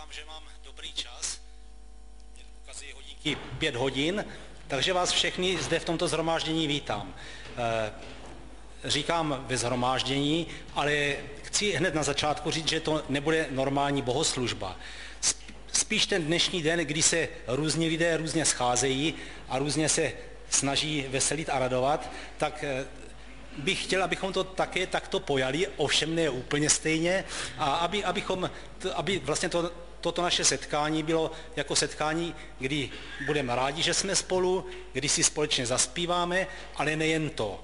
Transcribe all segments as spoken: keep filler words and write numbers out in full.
Doufám, že mám dobrý čas. Ukazují hodinky pět hodin, takže vás všechny zde v tomto shromáždění vítám. Říkám ve shromáždění, ale chci hned na začátku říct, že to nebude normální bohoslužba. Spíš ten dnešní den, kdy se různí lidé různě scházejí a různě se snaží veselit a radovat, tak bych chtěl, abychom to také takto pojali, ovšem ne úplně stejně, a aby, abychom, aby vlastně to, toto naše setkání bylo jako setkání, kdy budeme rádi, že jsme spolu, kdy si společně zaspíváme, ale nejen to.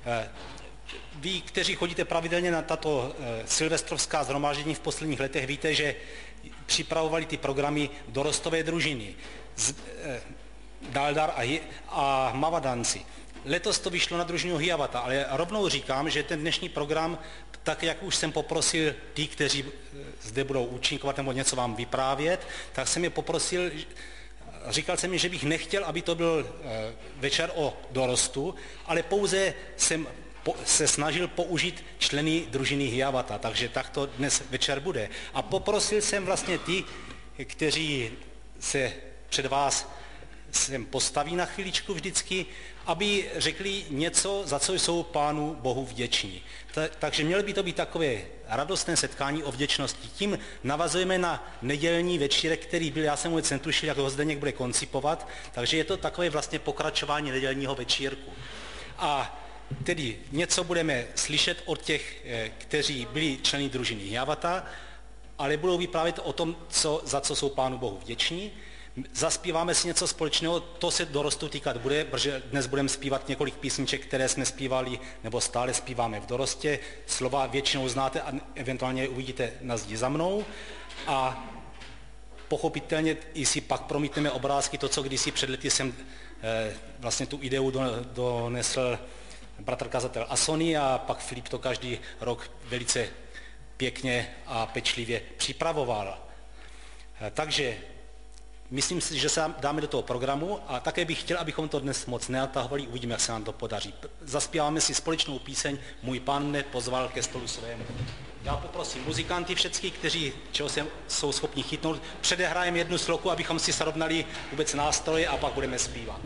Vy, kteří chodíte pravidelně na tato silvestrovská shromáždění v posledních letech, víte, že připravovali ty programy dorostové družiny, z, eh, Daldar a, a Mavadanci. Letos to vyšlo na družinu Hiawatha, ale rovnou říkám, že ten dnešní program, tak jak už jsem poprosil ty, kteří zde budou účinkovat nebo něco vám vyprávět, tak jsem je poprosil, říkal jsem mi, že bych nechtěl, aby to byl eh, večer o dorostu, ale pouze jsem po, se snažil použít členy družiny Hiawatha, takže tak to dnes večer bude. A poprosil jsem vlastně ty, kteří se před vás sem postaví na chviličku vždycky, aby řekli něco, za co jsou Pánu Bohu vděční. Ta, takže mělo by to být takové radostné setkání o vděčnosti. Tím navazujeme na nedělní večírek, který byl, já jsem vůbec netušil, jak ho Zdeněk bude koncipovat, takže je to takové vlastně pokračování nedělního večírku. A tedy něco budeme slyšet od těch, kteří byli členy družiny Hiawatha, ale budou vyprávět o tom, co, za co jsou Pánu Bohu vděční. Zaspíváme si něco společného, to se dorostu týkat bude, protože dnes budeme zpívat několik písniček, které jsme zpívali, nebo stále zpíváme v dorostě. Slova většinou znáte a eventuálně uvidíte na zdi za mnou. A pochopitelně i si pak promítneme obrázky, to, co kdysi před lety jsem eh, vlastně tu ideu donesl bratr kazatel Asoni a pak Filip to každý rok velice pěkně a pečlivě připravoval. Eh, takže myslím si, že se dáme do toho programu a také bych chtěl, abychom to dnes moc neatahovali, uvidíme, jak se nám to podaří. Zaspíváme si společnou píseň Můj Pán mne pozval ke stolu svému. Já poprosím muzikanty všechny, kteří čeho se jsou schopni chytnout, předehrajeme jednu sloku, abychom si srovnali vůbec nástroje a pak budeme zpívat.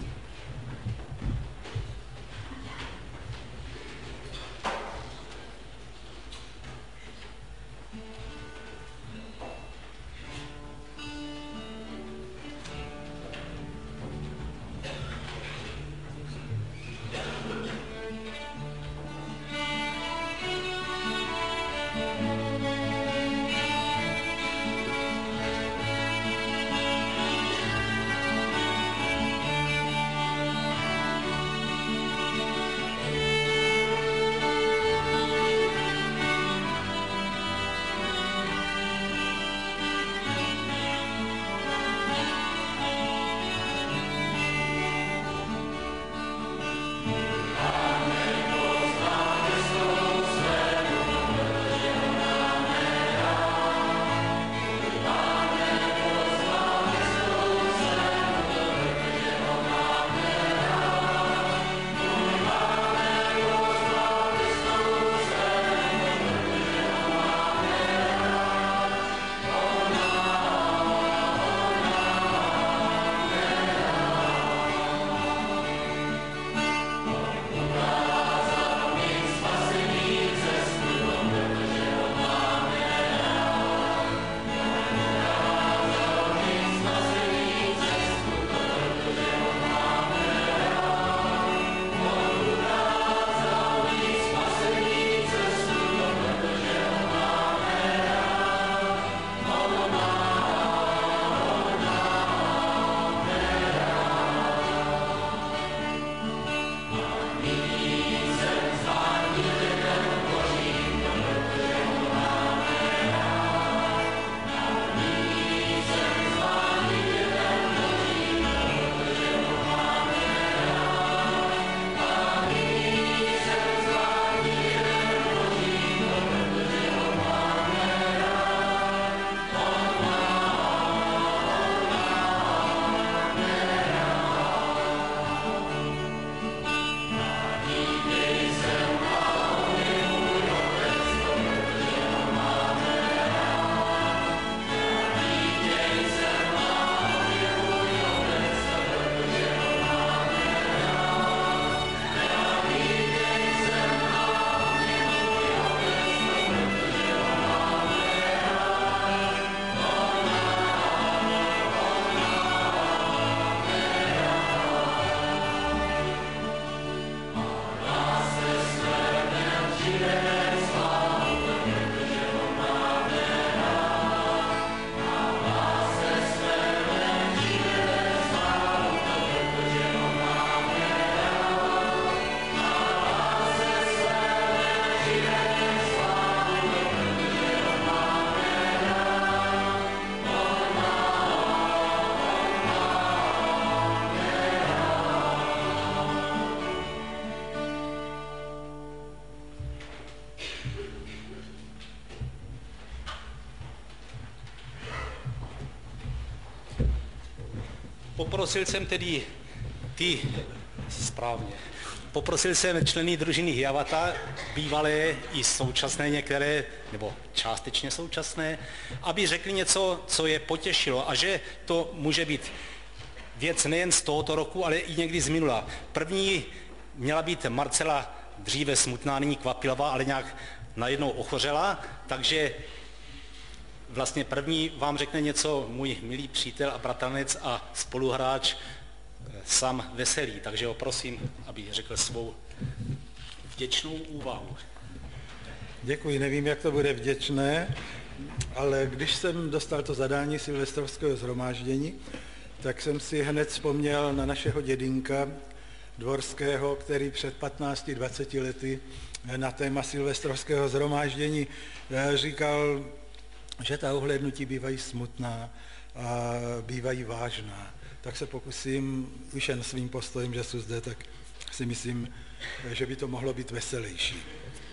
Poprosil jsem tedy ty, správně, poprosil jsem členy družiny Hiawatha, bývalé i současné některé, nebo částečně současné, aby řekli něco, co je potěšilo a že to může být věc nejen z tohoto roku, ale i někdy z minula. První měla být Marcela dříve smutná, nyní kvapivá, ale nějak najednou ochořela, takže vlastně první vám řekne něco můj milý přítel a bratranec a spoluhráč Sam Veselý, takže ho prosím, aby řekl svou vděčnou úvahu. Děkuji, nevím, jak to bude vděčné, ale když jsem dostal to zadání silvestrovského shromáždění, tak jsem si hned vzpomněl na našeho dědinka Dvorského, který před patnácti dvaceti lety na téma silvestrovského shromáždění říkal, že ta ohlédnutí bývají smutná a bývají vážná. Tak se pokusím, už jen svým postojem, že jsou zde, tak si myslím, že by to mohlo být veselější.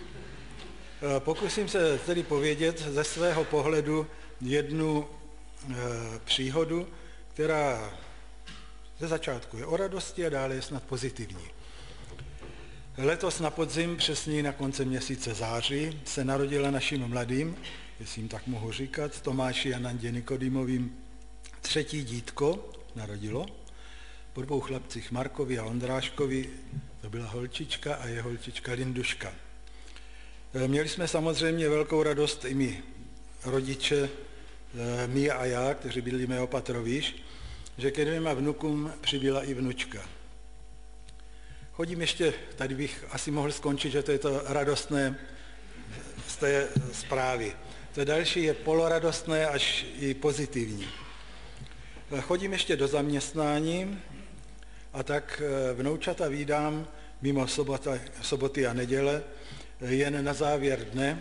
Pokusím se tedy povědět ze svého pohledu jednu e, příhodu, která ze začátku je o radosti a dále je snad pozitivní. Letos na podzim, přesně na konci měsíce září, se narodila našim mladým, jestli jim tak mohu říkat, Tomáši a Nandě Nikodýmovým třetí dítko narodilo. Po dvou chlapcích Markovi a Ondráškovi to byla holčička a je holčička Linduška. Měli jsme samozřejmě velkou radost i my, rodiče, my a já, kteří bydlíme opatrovíš, že ke dvěma vnukům přibyla i vnučka. Chodím ještě, tady bych asi mohl skončit, že to je to radostné z té zprávy. To další je poloradostné až i pozitivní. Chodím ještě do zaměstnání a tak vnoučata vídám mimo sobota, soboty a neděle jen na závěr dne,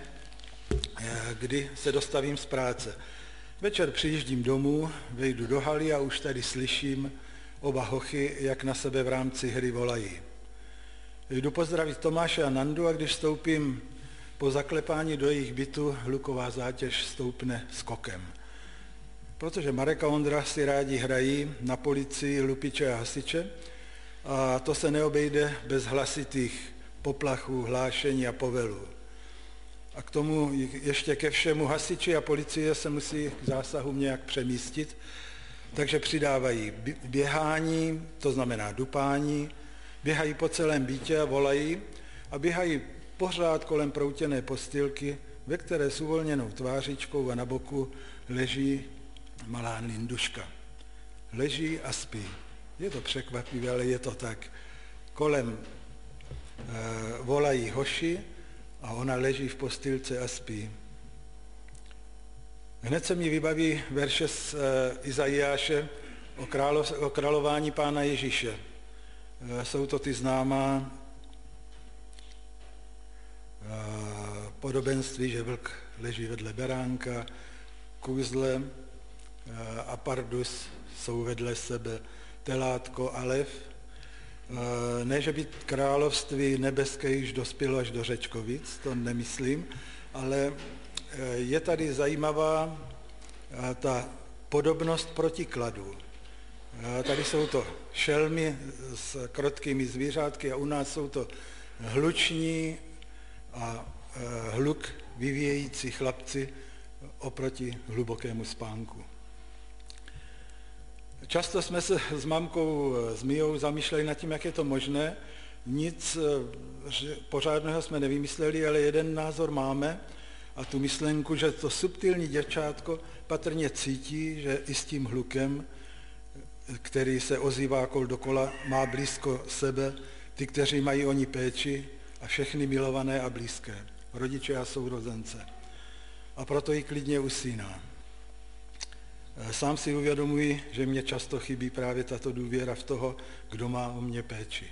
kdy se dostavím z práce. Večer přijíždím domů, vejdu do haly a už tady slyším oba hochy, jak na sebe v rámci hry volají. Jdu pozdravit Tomáše a Nandu a když stoupím po zaklepání do jejich bytu, hluková zátěž stoupne skokem. Protože Marek a Ondra si rádi hrají na policii, lupiče a hasiče a to se neobejde bez hlasitých poplachů, hlášení a povelů. A k tomu ještě ke všemu hasiči a policie se musí k zásahům nějak přemístit, takže přidávají běhání, to znamená dupání, běhají po celém bytě a volají a běhají pořád kolem proutěné postýlky, ve které s uvolněnou tvářičkou a na boku leží malá Linduška. Leží a spí. Je to překvapivé, ale je to tak. Kolem e, volají hoši a ona leží v postýlce a spí. Hned se mi vybaví verše z e, Izajáše o, králov, o králování Pána Ježíše. E, jsou to ty známá e, podobenství, že vlk leží vedle beránka, kůzle e, a pardus jsou vedle sebe, telátko a lev. E, ne, že by království nebeské již dospělo až do Řečkovic, to nemyslím, ale je tady zajímavá ta podobnost protikladů. Tady jsou to šelmy s krotkými zvířátky a u nás jsou to hluční a hluk vyvíjející chlapci oproti hlubokému spánku. Často jsme se s mamkou, s Mijou zamýšleli nad tím, jak je to možné. Nic pořádného jsme nevymysleli, ale jeden názor máme a tu myšlenku, že to subtilní děvčátko patrně cítí, že i s tím hlukem, který se ozývá kol dokola, má blízko sebe ty, kteří mají o ní péči a všechny milované a blízké, rodiče a sourozence. A proto ji klidně usíná. Sám si uvědomuji, že mě často chybí právě tato důvěra v toho, kdo má o mě péči.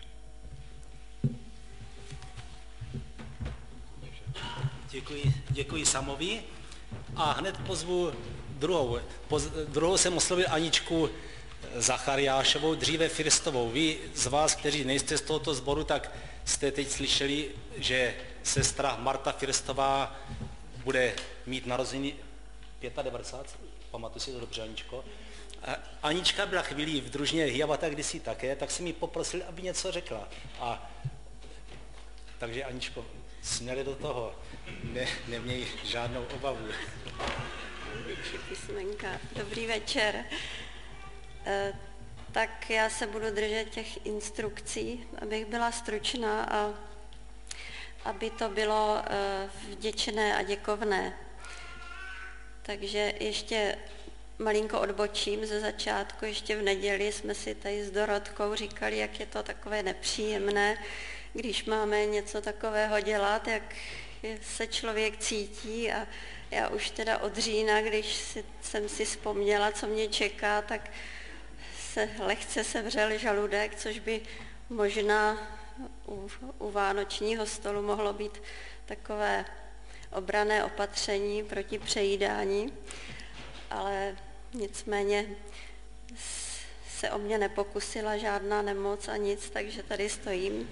Děkuji, děkuji Samovi a hned pozvu druhou. Poz, druhou jsem oslovil Aničku Zachariášovou, dříve Firstovou. Vy z vás, kteří nejste z tohoto sboru, tak jste teď slyšeli, že sestra Marta Firstová bude mít narozeniny devadesát pět, pamatuji si to dobře, Aničko. A Anička byla chvíli v družině Hiawatha kdysi také, tak jsem ji poprosil, aby něco řekla. A takže Aničko, směli do toho, ne, neměj žádnou obavu. Písmenka. Dobrý večer. E, tak já se budu držet těch instrukcí, abych byla stručná a aby to bylo e, vděčné a děkovné. Takže ještě malinko odbočím ze začátku. Ještě v neděli jsme si tady s Dorotkou říkali, jak je to takové nepříjemné, když máme něco takového dělat, jak se člověk cítí. A já už teda od října, když si, jsem si vzpomněla, co mě čeká, tak se lehce sevřel žaludek, což by možná u, u vánočního stolu mohlo být takové obranné opatření proti přejídání, ale nicméně se o mě nepokusila žádná nemoc a nic, takže tady stojím.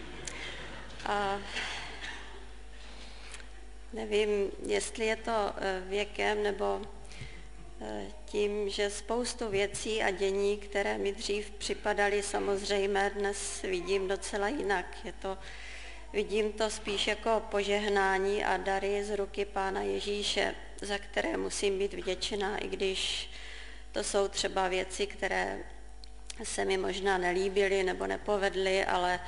A nevím, jestli je to věkem nebo tím, že spoustu věcí a dění, které mi dřív připadaly samozřejmé, dnes vidím docela jinak. Je to, vidím to spíš jako požehnání a dary z ruky Pána Ježíše, za které musím být vděčná, i když to jsou třeba věci, které se mi možná nelíbily nebo nepovedly, ale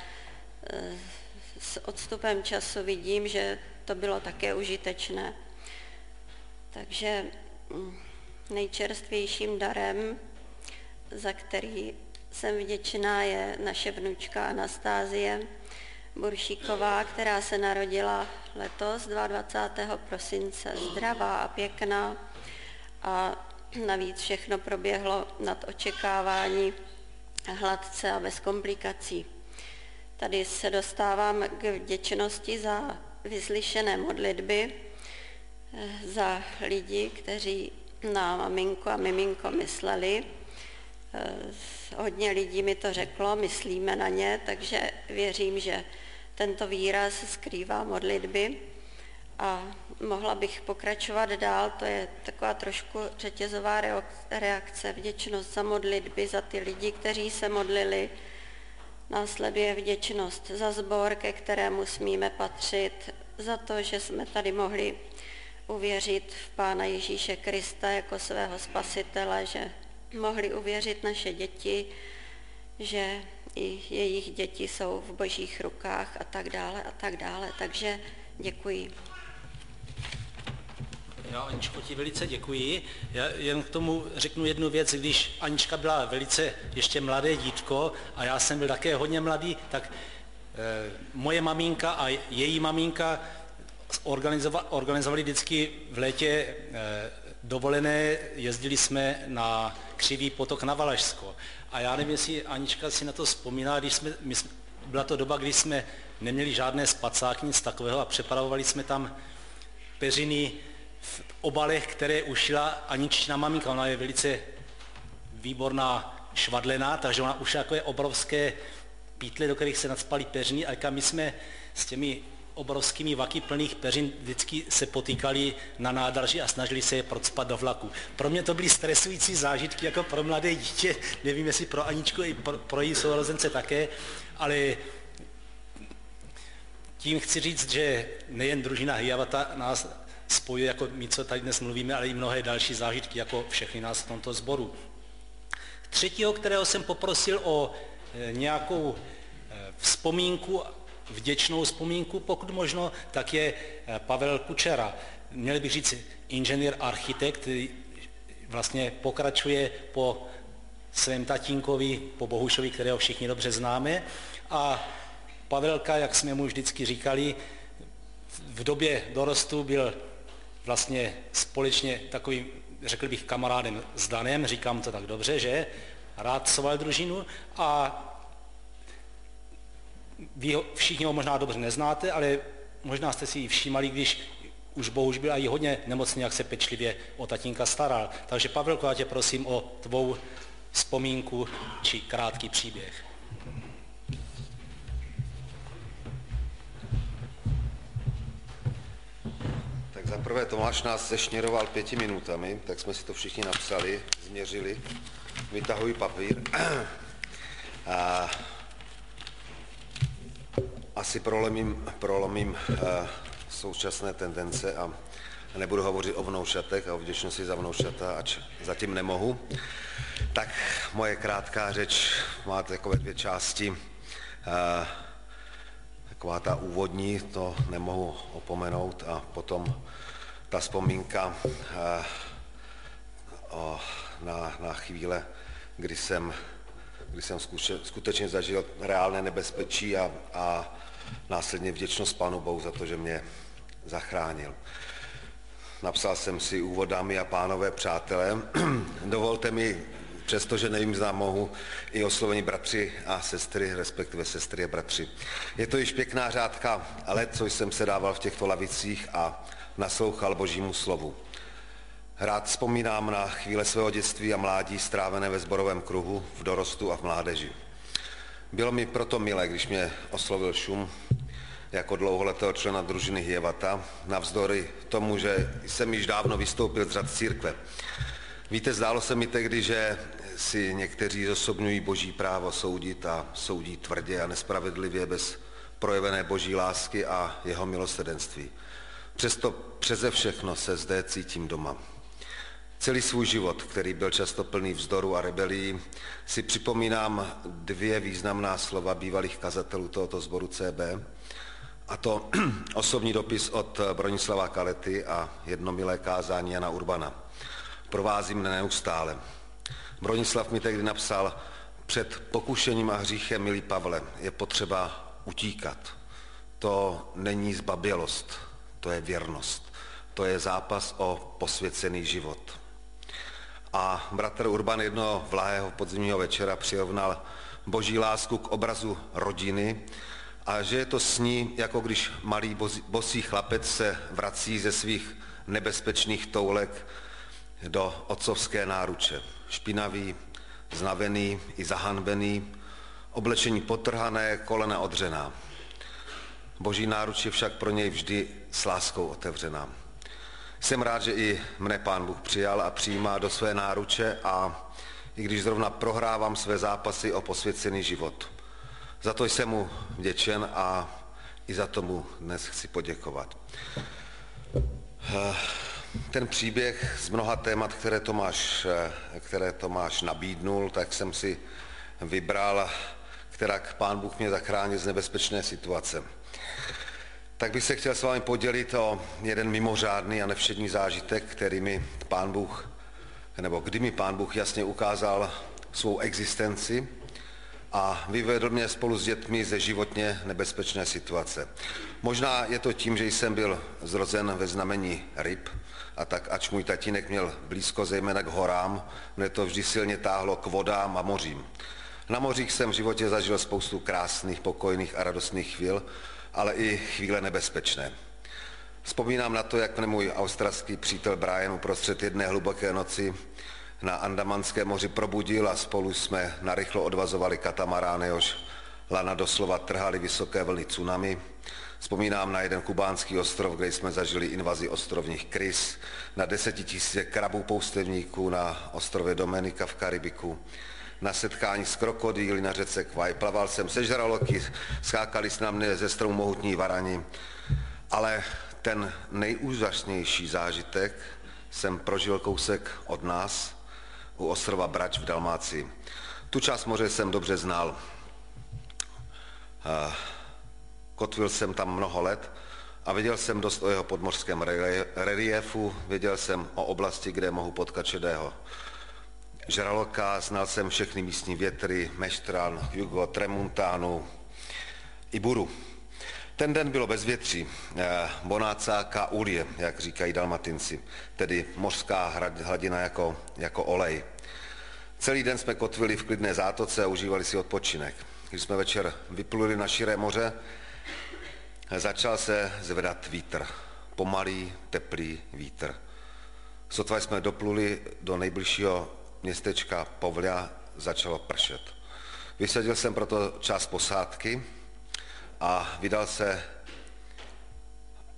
s odstupem času vidím, že to bylo také užitečné. Takže nejčerstvějším darem, za který jsem vděčná, je naše vnučka Anastázie Buršíková, která se narodila letos dvacátého druhého prosince. Zdravá a pěkná a navíc všechno proběhlo nad očekávání hladce a bez komplikací. Tady se dostávám k vděčnosti za vyslyšené modlitby, za lidi, kteří na maminku a miminko mysleli. Hodně lidí mi to řeklo, myslíme na ně, takže věřím, že tento výraz skrývá modlitby a mohla bych pokračovat dál. To je taková trošku řetězová reakce, vděčnost za modlitby, za ty lidi, kteří se modlili. Následuje vděčnost za sbor, ke kterému smíme patřit, za to, že jsme tady mohli uvěřit v Pána Ježíše Krista jako svého spasitele, že mohli uvěřit naše děti, že i jejich děti jsou v Božích rukách a tak dále a tak dále. Takže děkuji. Já, Aničko, ti velice děkuji. Já jen k tomu řeknu jednu věc, když Anička byla velice ještě mladé dítko a já jsem byl také hodně mladý, tak e, moje maminka a její maminka organizovali, organizovali vždycky v létě e, dovolené, jezdili jsme na Křivý potok na Valašsko. A já nevím, jestli Anička si na to vzpomíná, když jsme, my, byla to doba, kdy jsme neměli žádné spacáky, nic takového a přepravovali jsme tam peřiny v obalech, které ušila Aničina maminka. Ona je velice výborná švadlená, takže ona ušila takové obrovské pítle, do kterých se nacpaly peřiny, a my jsme s těmi obrovskými vaky plných peřin vždycky se potýkali na nádraží a snažili se je procpat do vlaku. Pro mě to byly stresující zážitky jako pro mladé dítě, nevím, jestli pro Aničku i pro, pro její sourozence také, ale tím chci říct, že nejen družina Hiawatha nás spojuje, jako my, co tady dnes mluvíme, ale i mnohé další zážitky, jako všechny nás v tomto sboru. Třetího, kterého jsem poprosil o nějakou vzpomínku, vděčnou vzpomínku, pokud možno, tak je Pavel Kučera. Měl bych říct inženýr, architekt, který vlastně pokračuje po svém tatínkovi, po Bohušovi, kterého všichni dobře známe. A Pavelka, jak jsme mu vždycky říkali, v době dorostu byl vlastně společně takovým, řekl bych, kamarádem s Danem, říkám to tak dobře, že? Rád psoval družinu a vy ho, všichni ho možná dobře neznáte, ale možná jste si ji všímali, když už Bohuš byl i hodně nemocný, jak se pečlivě o tatínka staral. Takže Pavelko, já tě prosím o tvou vzpomínku či krátký příběh. Tak Za prvé Tomáš nás sešněroval pěti minutami, tak jsme si to všichni napsali, změřili. Vytahuji papír. A asi prolomím, prolomím a, současné tendence a nebudu hovořit o vnoušatech a o vděčnosti za vnoušata, ač zatím nemohu. Tak moje krátká řeč má takové dvě části. A, taková ta úvodní, to nemohu opomenout, a potom ta vzpomínka a, o, na, na chvíle, kdy jsem, kdy jsem skutečně zažil reálné nebezpečí a, a následně vděčnost Pánu Bohu za to, že mě zachránil. Napsal jsem si úvod, dámy a pánové, přátelé. Dovolte mi, přestože nevím, zda mohu, i oslovení bratři a sestry, respektive sestry a bratři. Je to již pěkná řádka let, co jsem se dával v těchto lavicích a naslouchal Božímu slovu. Rád vzpomínám na chvíle svého dětství a mládí strávené ve sborovém kruhu, v dorostu a v mládeži. Bylo mi proto milé, když mě oslovil Šum jako dlouholetého člena družiny Hjevata, navzdory tomu, že jsem již dávno vystoupil z řad církve. Víte, zdálo se mi tehdy, že si někteří zosobňují Boží právo soudit a soudí tvrdě a nespravedlivě bez projevené Boží lásky a jeho milosrdenství. Přesto přeze všechno se zde cítím doma. Celý svůj život, který byl často plný vzdoru a rebelí, si připomínám dvě významná slova bývalých kazatelů tohoto sboru C B, a to osobní dopis od Bronislava Kalety a jednomilé kázání Jana Urbana. Provází mne neustále. Bronislav mi tehdy napsal: před pokušením a hříchem, milý Pavle, je potřeba utíkat. To není zbabělost, to je věrnost. To je zápas o posvěcený život. A bratr Urban jednoho vlahého podzimního večera přirovnal Boží lásku k obrazu rodiny a že je to s ní, jako když malý bosý chlapec se vrací ze svých nebezpečných toulek do otcovské náruče. Špinavý, znavený i zahanbený, oblečení potrhané, kolena odřená. Boží náruč je však pro něj vždy s láskou otevřená. Jsem rád, že i mne Pán Bůh přijal a přijímá do své náruče, a i když zrovna prohrávám své zápasy o posvěcený život. Za to jsem mu vděčen a i za to mu dnes chci poděkovat. Ten příběh z mnoha témat, které Tomáš, které Tomáš nabídnul, tak jsem si vybral, kterak Pán Bůh mě zachránil z nebezpečné situace. Tak bych se chtěl s vámi podělit o jeden mimořádný a nevšední zážitek, který mi Pán Bůh, nebo kdy mi Pán Bůh jasně ukázal svou existenci a vyvedl mě spolu s dětmi ze životně nebezpečné situace. Možná je to tím, že jsem byl zrozen ve znamení ryb, a tak ač můj tatínek měl blízko zejména k horám, mne to vždy silně táhlo k vodám a mořím. Na mořích jsem v životě zažil spoustu krásných, pokojných a radostných chvil, ale i chvíle nebezpečné. Vzpomínám na to, jak mě můj australský přítel Brian uprostřed jedné hluboké noci na Andamanském moři probudil a spolu jsme narychlo odvazovali katamarány, jehož lana doslova trhaly vysoké vlny tsunami. Vzpomínám na jeden kubánský ostrov, kde jsme zažili invazi ostrovních krys, na desetitisíce krabů poustevníků na ostrově Dominika v Karibiku, na setkání s krokodýly na řece Kvaj. Plaval jsem se žraloky, skákali s na mne ze stromů mohutní varani, ale ten nejúžasnější zážitek jsem prožil kousek od nás u ostrova Brač v Dalmácii. Tu část moře jsem dobře znal. Kotvil jsem tam mnoho let a věděl jsem dost o jeho podmořském reliefu, věděl jsem o oblasti, kde mohu potkat šedého žraloka, znal jsem všechny místní větry, Meštran, Jugo, Tremuntánu i Buru. Ten den bylo bezvětří, bonácáka ulie, jak říkají Dalmatinci, tedy mořská hladina jako, jako olej. Celý den jsme kotvili v klidné zátoce a užívali si odpočinek. Když jsme večer vypluli na širé moře, začal se zvedat vítr, pomalý, teplý vítr. Sotva jsme dopluli do nejbližšího městečka Povlia, začalo pršet. Vysadil jsem proto část posádky a vydal se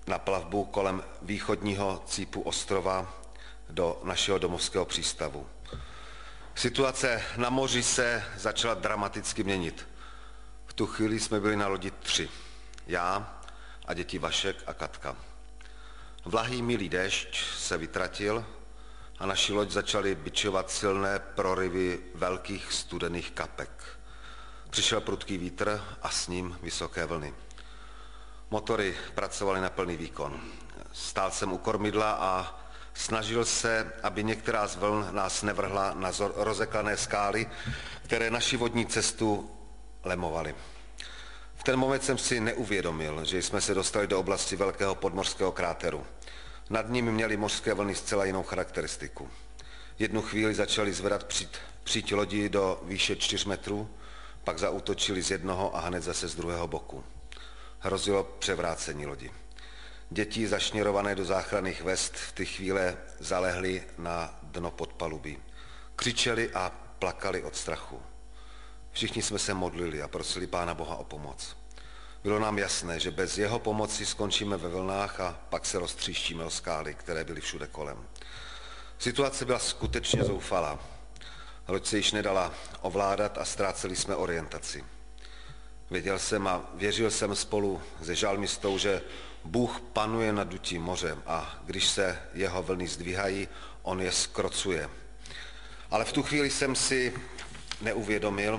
na plavbu kolem východního cípu ostrova do našeho domovského přístavu. Situace na moři se začala dramaticky měnit. V tu chvíli jsme byli na lodi tři. Já a děti Vašek a Katka. Vlahý milý déšť se vytratil a naši loď začaly bičovat silné proryvy velkých studených kapek. Přišel prudký vítr a s ním vysoké vlny. Motory pracovaly na plný výkon. Stál jsem u kormidla a snažil se, aby některá z vln nás nevrhla na rozeklané skály, které naši vodní cestu lemovaly. V ten moment jsem si neuvědomil, že jsme se dostali do oblasti velkého podmořského kráteru. Nad ním měly mořské vlny zcela jinou charakteristiku. Jednu chvíli začali zvedat přít, přít lodi do výše čtyř metrů, pak zaútočili z jednoho a hned zase z druhého boku. Hrozilo převrácení lodi. Děti zašněrované do záchranných vest v ty chvíle zalehly na dno podpalubí. Křičeli a plakali od strachu. Všichni jsme se modlili a prosili Pána Boha o pomoc. Bylo nám jasné, že bez jeho pomoci skončíme ve vlnách a pak se roztříštíme o skály, které byly všude kolem. Situace byla skutečně zoufalá. Loď se již nedala ovládat a ztráceli jsme orientaci. Věděl jsem a věřil jsem spolu se žalmistou, že Bůh panuje nad dutím mořem a když se jeho vlny zdvíhají, on je zkrocuje. Ale v tu chvíli jsem si neuvědomil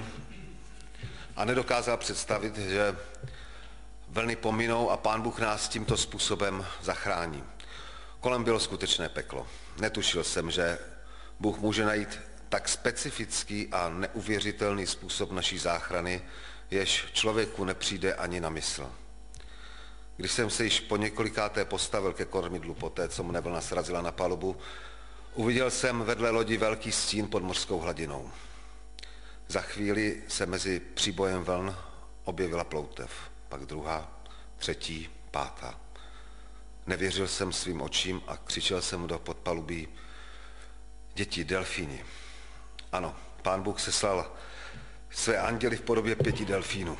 a nedokázal představit, že vlny pominou a Pán Bůh nás tímto způsobem zachrání. Kolem bylo skutečné peklo. Netušil jsem, že Bůh může najít tak specifický a neuvěřitelný způsob naší záchrany, jež člověku nepřijde ani na mysl. Když jsem se již po několikáté postavil ke kormidlu poté, co mne vlna srazila na palubu, uviděl jsem vedle lodi velký stín pod mořskou hladinou. Za chvíli se mezi příbojem vln objevila ploutev, pak druhá, třetí, pátá. Nevěřil jsem svým očím a křičel jsem do podpalubí: děti, delfíni. Ano, Pán Bůh seslal své anděly v podobě pěti delfínů.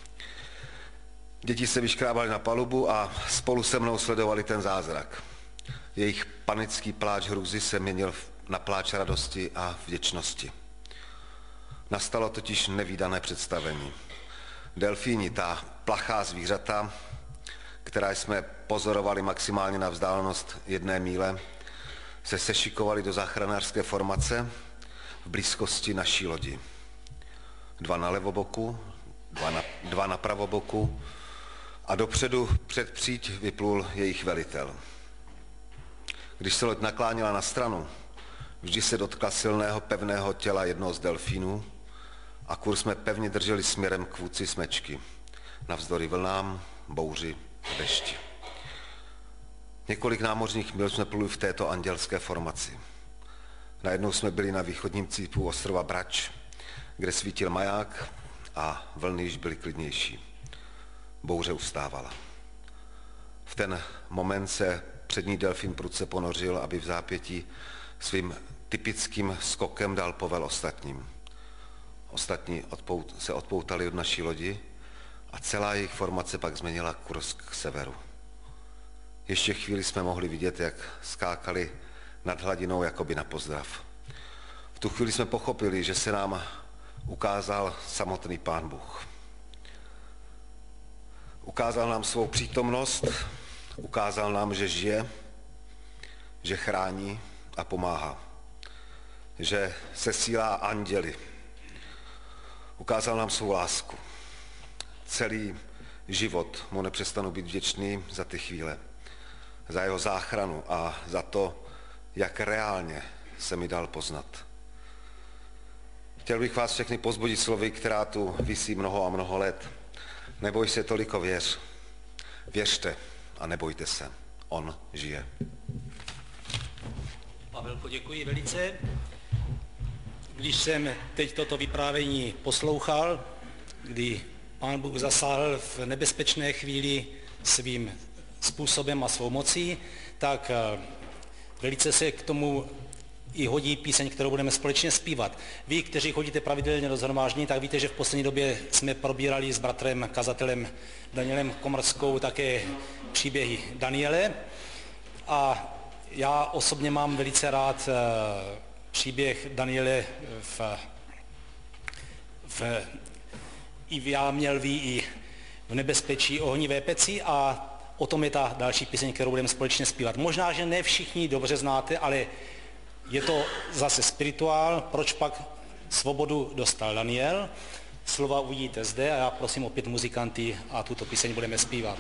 Děti se vyškrábaly na palubu a spolu se mnou sledovali ten zázrak. Jejich panický pláč hrůzy se měnil na pláč radosti a vděčnosti. Nastalo totiž nevídané představení. Delfíni, ta plachá zvířata, která jsme pozorovali maximálně na vzdálenost jedné míle, se sešikovali do záchranářské formace v blízkosti naší lodi. Dva na levoboku, dva na, dva na pravoboku a dopředu před příď vyplul jejich velitel. Když se loď naklánila na stranu, vždy se dotkla silného pevného těla jednoho z delfínů a kurz jsme pevně drželi směrem k vůdci smečky, navzdory vlnám, bouři a dešti. Několik námořních mil jsme pluli v této andělské formaci. Najednou jsme byli na východním cípu ostrova Brač, kde svítil maják a vlny již byly klidnější. Bouře ustávala. V ten moment se přední delfín prudce ponořil, aby v zápětí svým typickým skokem dal povel ostatním. Ostatní odpout, se odpoutali od naší lodi a celá jejich formace pak změnila kurz k severu. Ještě chvíli jsme mohli vidět, jak skákali nad hladinou jakoby na pozdrav. V tu chvíli jsme pochopili, že se nám ukázal samotný Pán Bůh. Ukázal nám svou přítomnost, ukázal nám, že žije, že chrání a pomáhá, že sesílá anděly. Ukázal nám svou lásku. Celý život mu nepřestanu být vděčný za ty chvíle, za jeho záchranu a za to, jak reálně se mi dal poznat. Chtěl bych vás všechny povzbudit slovy, která tu visí mnoho a mnoho let. Neboj se, toliko věř. Věřte a nebojte se. On žije. Pavelko, děkuji velice. Když jsem teď toto vyprávění poslouchal, kdy Pán Bůh zasáhl v nebezpečné chvíli svým způsobem a svou mocí, tak velice se k tomu i hodí píseň, kterou budeme společně zpívat. Vy, kteří chodíte pravidelně do shromáždění, tak víte, že v poslední době jsme probírali s bratrem, kazatelem Danielem Komrskou také příběhy Daniele. A já osobně mám velice rád příběh Daniele v, v, i v jámě lví, i v nebezpečí ohnivé peci, a o tom je ta další píseň, kterou budeme společně zpívat. Možná, že ne všichni dobře znáte, ale je to zase spirituál, proč pak svobodu dostal Daniel. Slova uvidíte zde a já prosím opět muzikanty a tuto píseň budeme zpívat.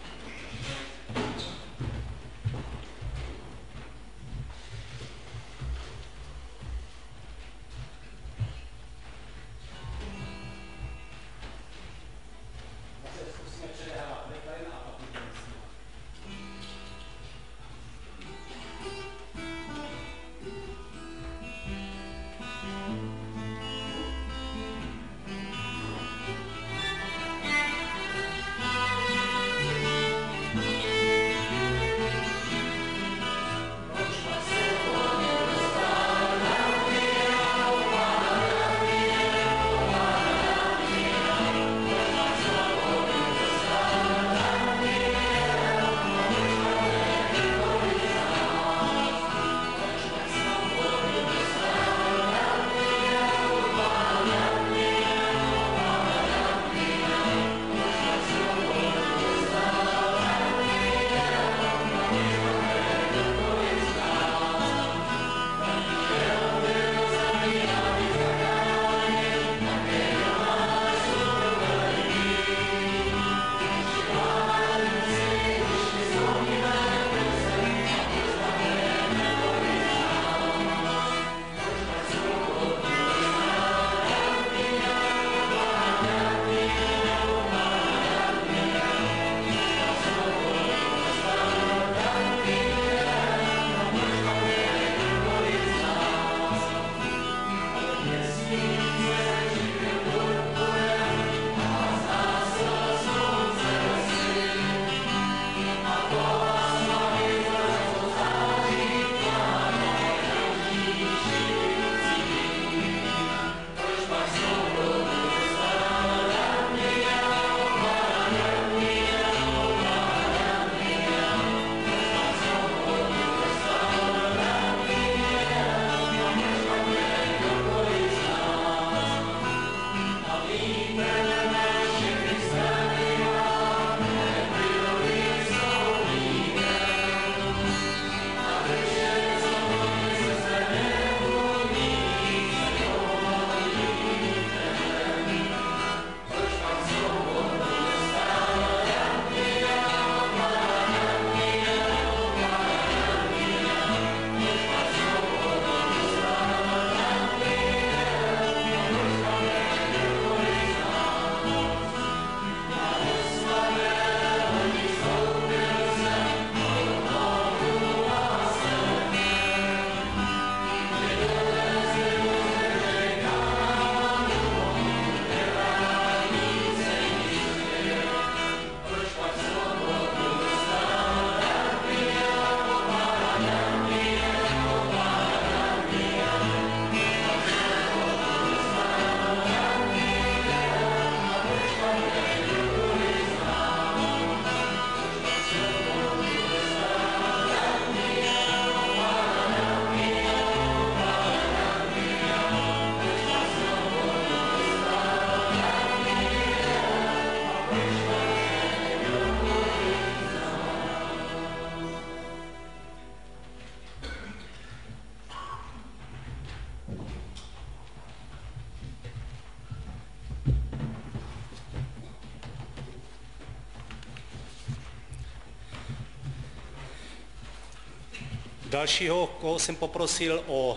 Dalšího, koho jsem poprosil o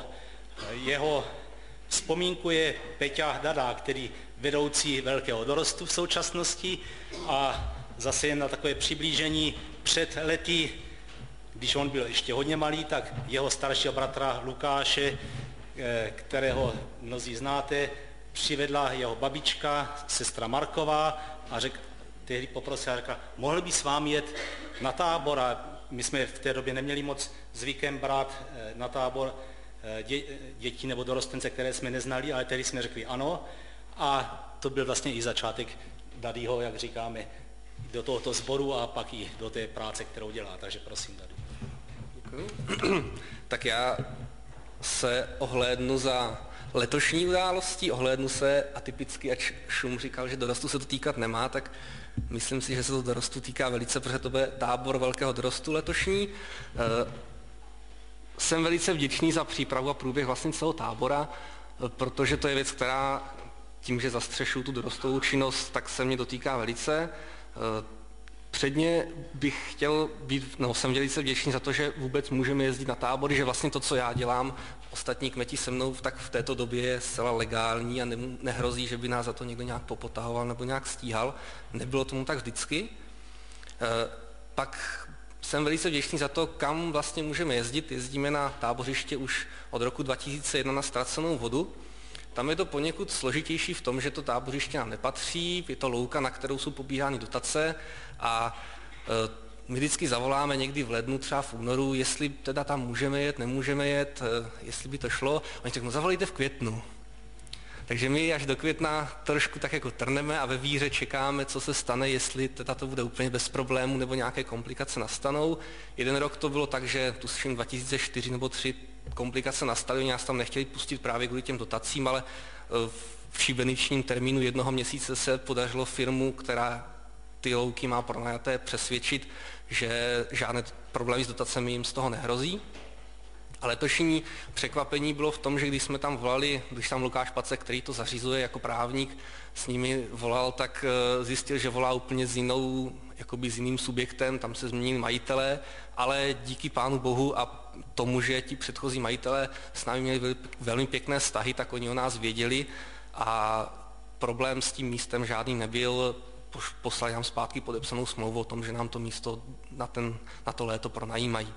jeho vzpomínku, je Peťa Dada, který vedoucí Velkého dorostu v současnosti, a zase jen na takové přiblížení před lety, když on byl ještě hodně malý, tak jeho staršího bratra Lukáše, kterého mnozí znáte, přivedla jeho babička, sestra Marková, a řek, tehdy poprosil a řekla, mohl by s vámi jet na tábor, a my jsme v té době neměli moc zvykem brát na tábor dě, dětí nebo dorostence, které jsme neznali, ale tehdy jsme řekli ano. A to byl vlastně i začátek Dadyho, jak říkáme, do tohoto sboru a pak i do té práce, kterou dělá. Takže prosím, Dady. Děkuji. Tak já se ohlédnu za letošní událostí, ohlédnu se atypicky, ač Šum říkal, že dorostu se to týkat nemá, tak myslím si, že se to dorostu týká velice, protože to bude tábor velkého dorostu letošní. Jsem velice vděčný za přípravu a průběh vlastně celého tábora, protože to je věc, která tím, že zastřešuju tu dorostovou činnost, tak se mě dotýká velice. Předně bych chtěl být, no jsem velice vděčný za to, že vůbec můžeme jezdit na tábory, že vlastně to, co já dělám, ostatní kmeti se mnou, tak v této době je zcela legální a ne, nehrozí, že by nás za to někdo nějak popotahoval nebo nějak stíhal. Nebylo tomu tak vždycky. E, pak jsem velice vděčný za to, kam vlastně můžeme jezdit. Jezdíme na tábořiště už od roku dva tisíce jedna na Ztracenou vodu. Tam je to poněkud složitější v tom, že to tábořiště nám nepatří, je to louka, na kterou jsou pobírány dotace a e, my vždycky zavoláme někdy v lednu, třeba v únoru, jestli teda tam můžeme jet, nemůžeme jet, e, jestli by to šlo. Oni řeknou, zavolejte v květnu. Takže my až do května trošku tak jako trneme a ve víře čekáme, co se stane, jestli teda to bude úplně bez problémů nebo nějaké komplikace nastanou. Jeden rok to bylo tak, že tuším dva tisíce čtyři nebo tři komplikace nastaly, oni nás tam nechtěli pustit právě kvůli těm dotacím, ale v šibeničním termínu jednoho měsíce se podařilo firmu, která ty louky má pronajaté, přesvědčit, že žádné problémy s dotacemi jim z toho nehrozí. A letošní překvapení bylo v tom, že když jsme tam volali, když tam Lukáš Pacek, který to zařizuje jako právník, s nimi volal, tak zjistil, že volá úplně s jinou, jakoby s jiným subjektem, tam se změnili majitelé, ale díky Pánu Bohu a tomu, že ti předchozí majitelé s námi měli velmi pěkné vztahy, tak oni o nás věděli a problém s tím místem žádný nebyl. Poslali nám zpátky podepsanou smlouvu o tom, že nám to místo na, ten, na to léto pronajímají.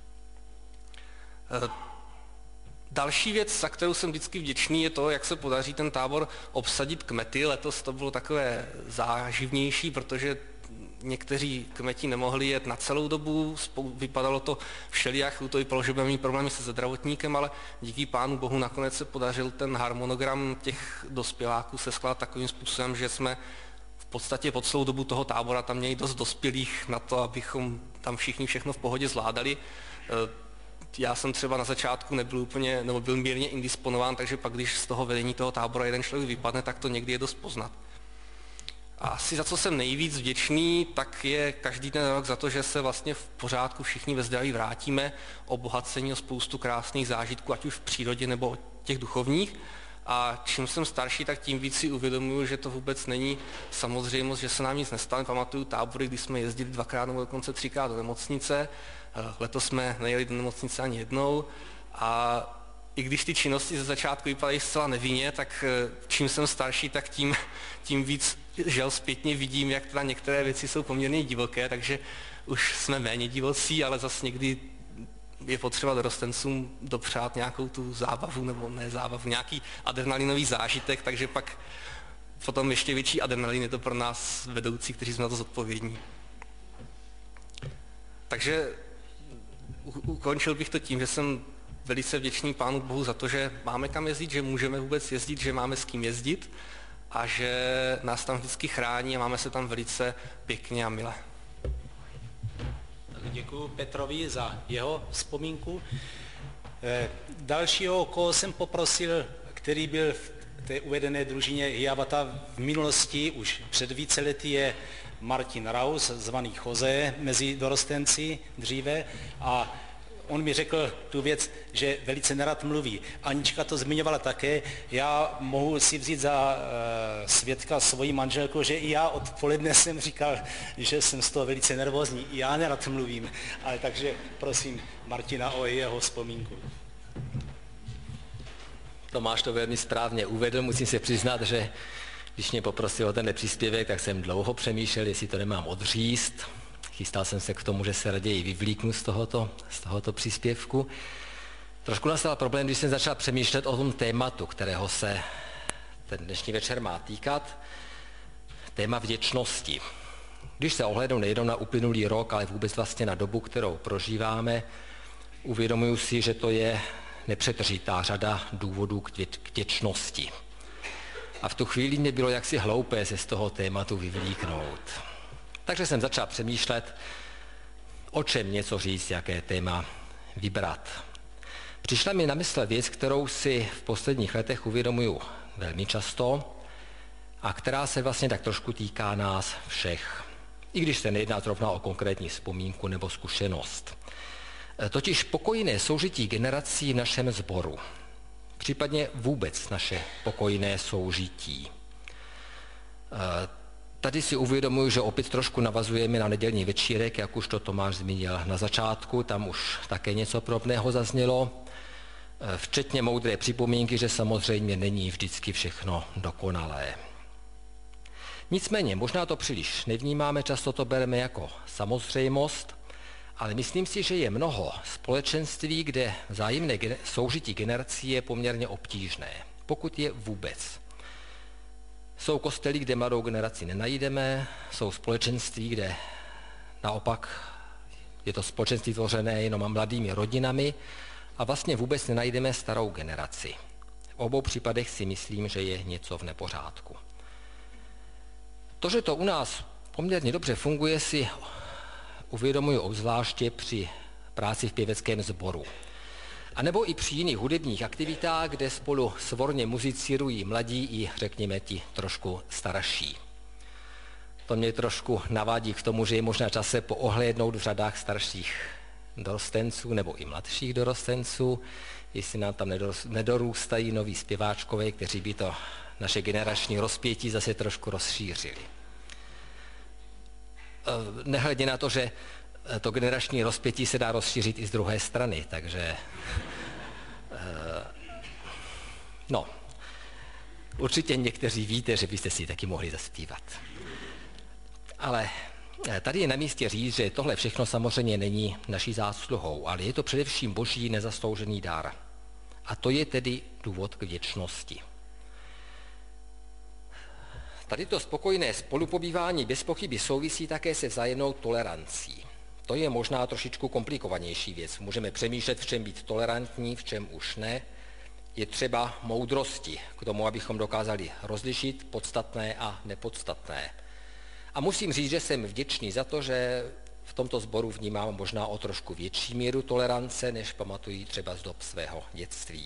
Další věc, za kterou jsem vždycky vděčný, je to, jak se podaří ten tábor obsadit kmety. Letos to bylo takové záživnější, protože někteří kmeti nemohli jet na celou dobu, vypadalo to všelijak, to vypadalo, že budeme mít problémy se zdravotníkem, ale díky Pánu Bohu nakonec se podařil ten harmonogram těch dospěláků seskládat takovým způsobem, že jsme v podstatě po celou dobu toho tábora tam měli dost dospělých na to, abychom tam všichni všechno v pohodě zvládali. Já jsem třeba na začátku nebyl úplně, nebo byl mírně indisponován, takže pak, když z toho vedení toho tábora jeden člověk vypadne, tak to někdy je dost poznat. A asi za co jsem nejvíc vděčný, tak je každý ten rok za to, že se vlastně v pořádku všichni ve zdraví vrátíme, obohacení o spoustu krásných zážitků, ať už v přírodě nebo těch duchovních. A čím jsem starší, tak tím víc si uvědomuju, že to vůbec není samozřejmost, že se nám nic nestane. Pamatuju tábory, kdy jsme jezdili dvakrát nebo dokonce třikrát do nemocnice. Letos jsme nejeli do nemocnice ani jednou a i když ty činnosti ze začátku vypadají zcela nevinně, tak čím jsem starší, tak tím, tím víc žel zpětně vidím, jak teda některé věci jsou poměrně divoké, takže už jsme méně divocí, ale zase někdy je potřeba dorostencům dopřát nějakou tu zábavu, nebo ne zábavu, nějaký adrenalinový zážitek, takže pak potom ještě větší adrenalin je to pro nás vedoucí, kteří jsme na to zodpovědní. Takže ukončil bych to tím, že jsem velice vděčný Pánu Bohu za to, že máme kam jezdit, že můžeme vůbec jezdit, že máme s kým jezdit a že nás tam vždycky chrání a máme se tam velice pěkně a milé. Děkuji Petrovi za jeho vzpomínku. Dalšího, koho jsem poprosil, který byl v té uvedené družině Hiawatha v minulosti, už před více lety, je Martin Raus, zvaný Jose, mezi dorostenci dříve, a on mi řekl tu věc, že velice nerad mluví. Anička to zmiňovala také. Já mohu si vzít za e, svědka svoji manželku, že i já odpoledne jsem říkal, že jsem z toho velice nervózní. I já nerad mluvím. Ale takže prosím Martina o jeho vzpomínku. Tomáš to velmi správně uvedl. Musím se přiznat, že když mě poprosil o ten příspěvek, tak jsem dlouho přemýšlel, jestli to nemám odřízt. Chystal jsem se k tomu, že se raději vyvlíknu z tohoto, z tohoto příspěvku. Trošku nastal problém, když jsem začal přemýšlet o tom tématu, kterého se ten dnešní večer má týkat. Téma vděčnosti. Když se ohlédnu nejenom na uplynulý rok, ale vůbec vlastně na dobu, kterou prožíváme, uvědomuji si, že to je nepřetržitá řada důvodů k vděčnosti. A v tu chvíli mě bylo jaksi hloupé se z toho tématu vyvlíknout. Takže jsem začal přemýšlet, o čem něco říct, jaké téma vybrat. Přišla mi na mysl věc, kterou si v posledních letech uvědomuju velmi často a která se vlastně tak trošku týká nás všech, i když se nejedná zrovna o konkrétní vzpomínku nebo zkušenost. Totiž pokojné soužití generací v našem sboru, případně vůbec naše pokojné soužití. Tady si uvědomuji, že opět trošku navazujeme na nedělní večírek, jak už to Tomáš zmínil na začátku, tam už také něco podobného zaznělo, včetně moudré připomínky, že samozřejmě není vždycky všechno dokonalé. Nicméně, možná to příliš nevnímáme, často to bereme jako samozřejmost, ale myslím si, že je mnoho společenství, kde vzájemné soužití generací je poměrně obtížné, pokud je vůbec. Jsou kostely, kde mladou generaci nenajdeme, jsou společenství, kde naopak je to společenství tvořené jenom mladými rodinami a vlastně vůbec nenajdeme starou generaci. V obou případech si myslím, že je něco v nepořádku. To, že to u nás poměrně dobře funguje, si uvědomuji obzvláště při práci v pěveckém sboru. A nebo i při jiných hudebních aktivitách, kde spolu svorně muzicírují mladí i, řekněme, ti trošku starší. To mě trošku navádí k tomu, že je možná čas se poohlédnout v řadách starších dorostenců nebo i mladších dorostenců, jestli nám tam nedorůstají noví zpěváčkové, kteří by to naše generační rozpětí zase trošku rozšířili. Nehledě na to, že to generační rozpětí se dá rozšířit i z druhé strany, takže no, určitě někteří víte, že byste si taky mohli zaspívat. Ale tady je na místě říct, že tohle všechno samozřejmě není naší zásluhou, ale je to především boží nezasloužený dar. A to je tedy důvod k vděčnosti. Tady to spokojné spolupobývání bez pochyby souvisí také se vzájemnou tolerancí. To je možná trošičku komplikovanější věc. Můžeme přemýšlet, v čem být tolerantní, v čem už ne. Je třeba moudrosti k tomu, abychom dokázali rozlišit podstatné a nepodstatné. A musím říct, že jsem vděčný za to, že v tomto sboru vnímám možná o trošku větší míru tolerance, než pamatují třeba z dob svého dětství.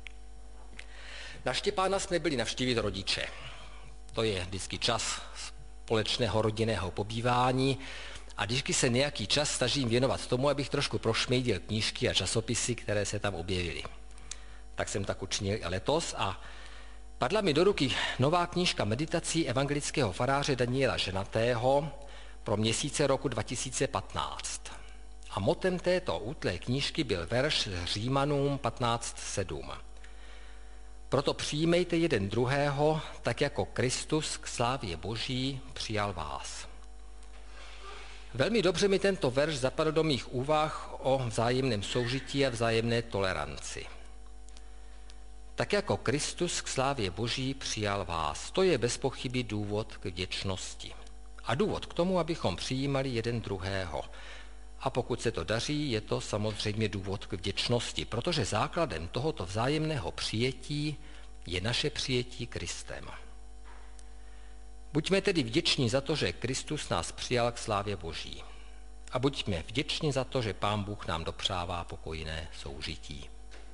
Na Štěpána jsme byli navštívit rodiče. To je vždycky čas společného rodinného pobývání a vždycky se nějaký čas snažím věnovat tomu, abych trošku prošmejdil knížky a časopisy, které se tam objevily. Tak jsem tak učinil i letos a padla mi do ruky nová knížka meditací evangelického faráře Daniela Ženatého pro měsíce roku dva tisíce patnáct. A motem této útlé knížky byl verš z Římanům patnáct sedm. Proto přijímejte jeden druhého, tak jako Kristus k slávě Boží přijal vás. Velmi dobře mi tento verš zapadl do mých úvah o vzájemném soužití a vzájemné toleranci. Tak jako Kristus k slávě Boží přijal vás. To je bez pochyby důvod k vděčnosti. A důvod k tomu, abychom přijímali jeden druhého. A pokud se to daří, je to samozřejmě důvod k vděčnosti, protože základem tohoto vzájemného přijetí je naše přijetí Kristem. Buďme tedy vděční za to, že Kristus nás přijal k slávě Boží. A buďme vděční za to, že Pán Bůh nám dopřává pokojné soužití.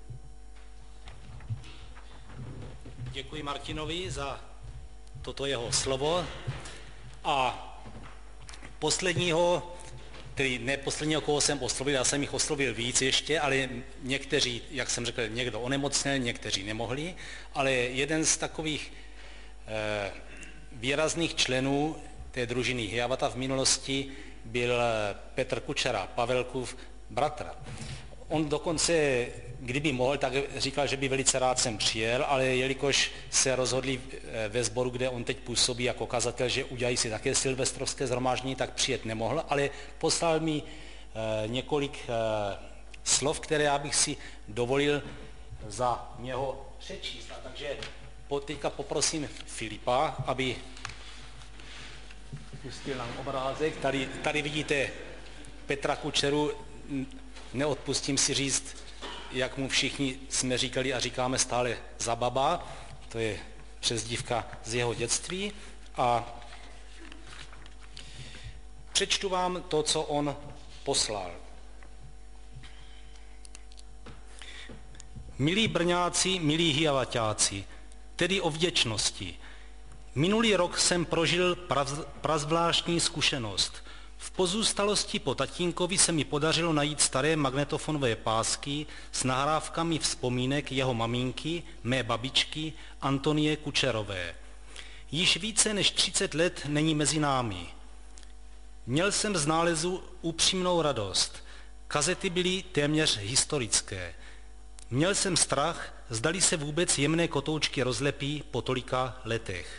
Děkuji Martinovi za toto jeho slovo. A posledního, tedy ne posledního, koho jsem oslovil, já jsem jich oslovil víc ještě, ale někteří, jak jsem řekl, někdo onemocněl, někteří nemohli, ale jeden z takových eh, výrazných členů té družiny Hiawatha v minulosti byl Petr Kučera, Pavelkův bratr. On dokonce, kdyby mohl, tak říkal, že by velice rád sem přijel, ale jelikož se rozhodli ve sboru, kde on teď působí jako kazatel, že udělají si také silvestrovské shromáždění, tak přijet nemohl, ale poslal mi e, několik e, slov, které já bych si dovolil za něho přečíst. A takže po, teďka poprosím Filipa, aby pustil nám obrázek. Tady, tady vidíte Petra Kučeru, neodpustím si říct, jak mu všichni jsme říkali a říkáme stále Zababa, to je přezdívka z jeho dětství. A přečtu vám to, co on poslal. Milí Brňáci, milí Hijavaťáci, tedy o vděčnosti. Minulý rok jsem prožil prazvláštní zkušenost. V pozůstalosti po tatínkovi se mi podařilo najít staré magnetofonové pásky s nahrávkami vzpomínek jeho maminky, mé babičky Antonie Kučerové. Již více než třicet let není mezi námi. Měl jsem z nálezu upřímnou radost. Kazety byly téměř historické. Měl jsem strach, zdali se vůbec jemné kotoučky rozlepí po tolika letech.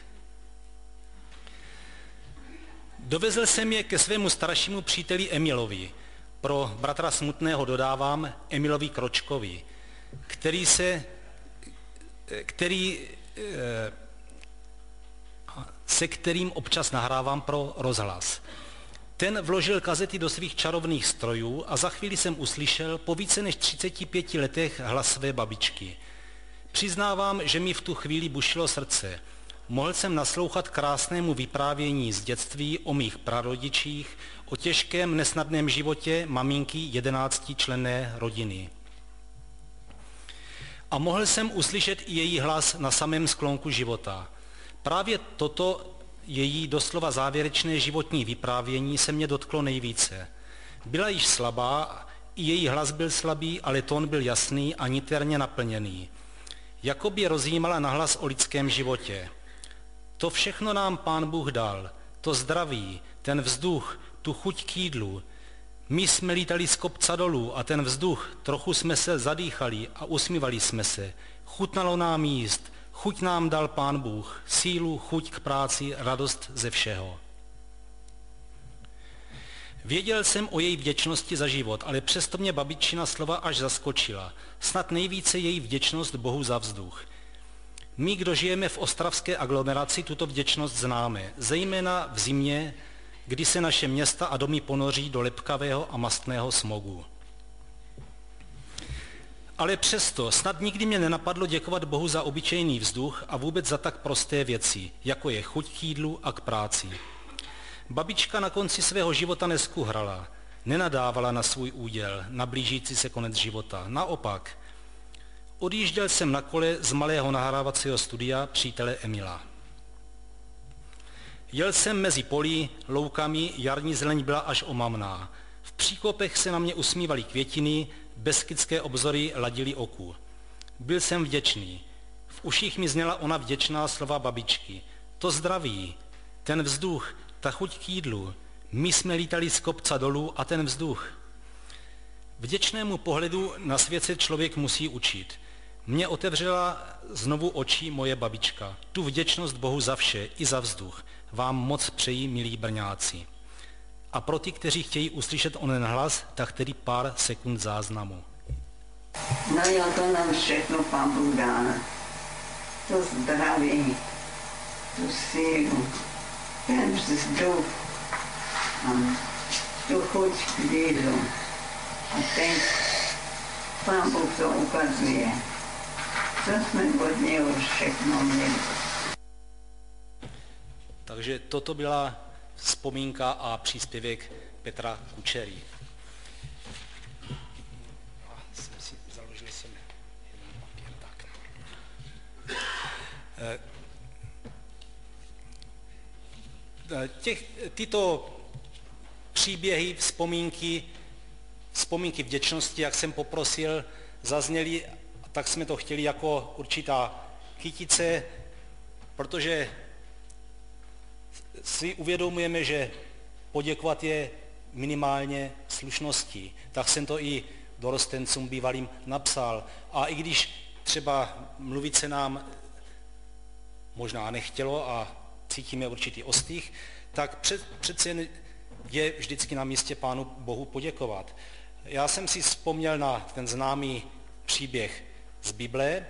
Dovezl jsem je ke svému staršímu příteli Emilovi, pro bratra smutného dodávám Emilovi Kročkovi, který se, který, se kterým občas nahrávám pro rozhlas. Ten vložil kazety do svých čarovných strojů a za chvíli jsem uslyšel po více než třiceti pěti letech hlas své babičky. Přiznávám, že mi v tu chvíli bušilo srdce. Mohl jsem naslouchat krásnému vyprávění z dětství o mých prarodičích, o těžkém nesnadném životě maminky jedenáctičlenné rodiny. A mohl jsem uslyšet i její hlas na samém sklonku života. Právě toto její doslova závěrečné životní vyprávění se mě dotklo nejvíce. Byla již slabá, i její hlas byl slabý, ale tón byl jasný a niterně naplněný. Jakoby rozjímala nahlas o lidském životě. To všechno nám Pán Bůh dal, to zdraví, ten vzduch, tu chuť k jídlu. My jsme lítali z kopca dolů a ten vzduch, trochu jsme se zadýchali a usmívali jsme se. Chutnalo nám jíst, chuť nám dal Pán Bůh, sílu, chuť k práci, radost ze všeho. Věděl jsem o její vděčnosti za život, ale přesto mě babičina slova až zaskočila. Snad nejvíce její vděčnost Bohu za vzduch. My, kdo žijeme v ostravské aglomeraci, tuto vděčnost známe, zejména v zimě, kdy se naše města a domy ponoří do lepkavého a mastného smogu. Ale přesto snad nikdy mě nenapadlo děkovat Bohu za obyčejný vzduch a vůbec za tak prosté věci, jako je chuť k jídlu a k práci. Babička na konci svého života neskuhrala, nenadávala na svůj úděl, na blížící se konec života. Naopak, odjížděl jsem na kole z malého nahrávacího studia přítele Emila. Jel jsem mezi polí, loukami, jarní zeleň byla až omamná. V příkopech se na mě usmívaly květiny, beskydské obzory ladily oku. Byl jsem vděčný. V uších mi zněla ona vděčná slova babičky. To zdraví, ten vzduch, ta chuť k jídlu. My jsme lítali z kopca dolů a ten vzduch. Vděčnému pohledu na svět se člověk musí učit. Mně otevřela znovu oči moje babička. Tu vděčnost Bohu za vše, i za vzduch, vám moc přeji, milí Brňáci. A pro ty, kteří chtějí uslyšet onen hlas, tak tedy pár sekund záznamu. No jo, to nám všechno Pán Bůh dá. To zdraví, tu sílu, ten vzduch, a tu chuť k jídlu. A teď Pán Bůh to ukazuje. Co jsme od něho všechno měli. Takže toto byla vzpomínka a příspěvek Petra Kučery. Založil jsem jeden papír, tak. Těch, tyto příběhy, vzpomínky, vzpomínky vděčnosti, jak jsem poprosil, zazněly, tak jsme to chtěli jako určitá kytice, protože si uvědomujeme, že poděkovat je minimálně slušností. Tak jsem to i dorostencům bývalým napsal. A i když třeba mluvit se nám možná nechtělo a cítíme určitý ostych, tak před, přece jen je vždycky na místě Pánu Bohu poděkovat. Já jsem si vzpomněl na ten známý příběh z Bible,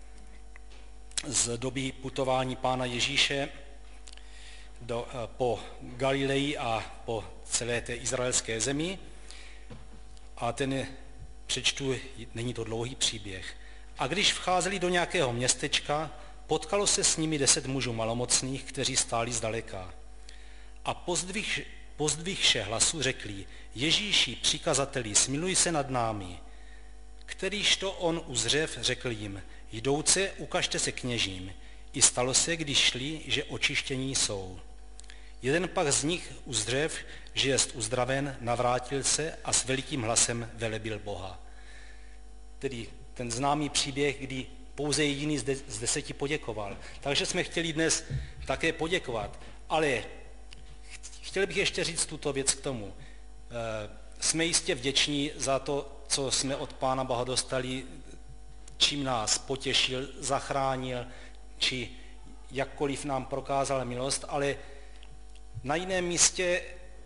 z doby putování Pána Ježíše do, po Galileji a po celé té izraelské zemi. A ten přečtu, není to dlouhý příběh. A když vcházeli do nějakého městečka, potkalo se s nimi deset mužů malomocných, kteří stáli zdaleka. A pozdvih, pozdvihše hlasu řekli, Ježíši, přikazateli, smiluj se nad námi. Kterýž to on uzřev, řekl jim, jdouce, ukažte se kněžím. I stalo se, když šli, že očištění jsou. Jeden pak z nich uzřev, že jest uzdraven, navrátil se a s velikým hlasem velebil Boha. Tedy ten známý příběh, kdy pouze jediný z deseti poděkoval. Takže jsme chtěli dnes také poděkovat. Ale chtěl bych ještě říct tuto věc k tomu. Jsme jistě vděční za to, co jsme od Pána Boha dostali, čím nás potěšil, zachránil, či jakkoliv nám prokázal milost, ale na jiném místě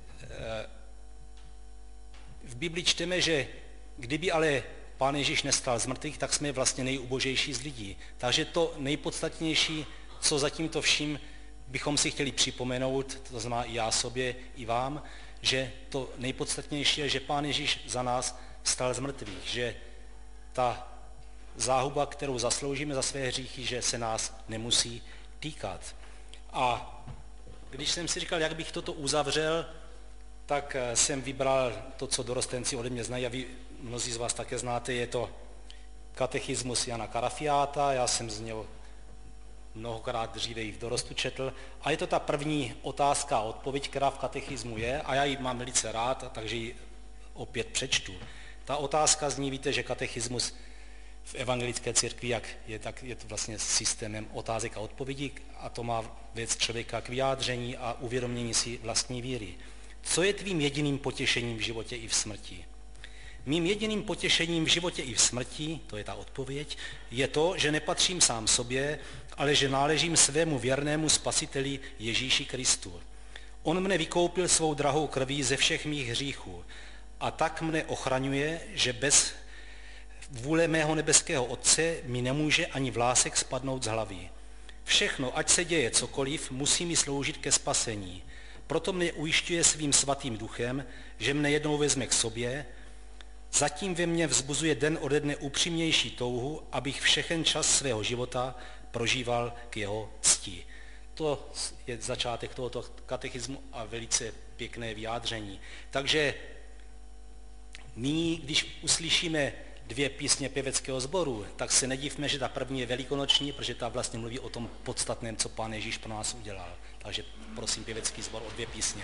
v Bibli čteme, že kdyby ale Pán Ježíš nestal z mrtvých, tak jsme vlastně nejubožejší z lidí. Takže to nejpodstatnější, co za tímto vším bychom si chtěli připomenout, to znamená i já sobě, i vám, že to nejpodstatnější je, že Pán Ježíš za nás vstal z mrtvých, že ta záhuba, kterou zasloužíme za své hříchy, že se nás nemusí týkat. A když jsem si říkal, jak bych toto uzavřel, tak jsem vybral to, co dorostenci ode mě znají a vy mnozí z vás také znáte, je to katechismus Jana Karafiáta, já jsem z něho mnohokrát dříve i v dorostu četl a je to ta první otázka a odpověď, která v katechismu je a já ji mám velice rád, takže ji opět přečtu. Ta otázka zní, víte, že katechismus v evangelické církvi, jak je, tak je to vlastně systémem otázek a odpovědí a to má věc člověka k vyjádření a uvědomění si vlastní víry. Co je tvým jediným potěšením v životě i v smrti? Mým jediným potěšením v životě i v smrti, to je ta odpověď, je to, že nepatřím sám sobě, ale že náležím svému věrnému spasiteli Ježíši Kristu. On mne vykoupil svou drahou krví ze všech mých hříchů a tak mne ochraňuje, že bez vůle mého nebeského Otce mi nemůže ani vlásek spadnout z hlavy. Všechno, ať se děje cokoliv, musí mi sloužit ke spasení. Proto mne ujišťuje svým svatým duchem, že mne jednou vezme k sobě, zatím ve mně vzbuzuje den ode dne upřímnější touhu, abych všechen čas svého života prožíval k jeho cti. To je začátek tohoto katechismu a velice pěkné vyjádření. Takže nyní, když uslyšíme dvě písně pěveckého sboru, tak se nedivme, že ta první je velikonoční, protože ta vlastně mluví o tom podstatném, co Pán Ježíš pro nás udělal. Takže prosím pěvecký sbor o dvě písně.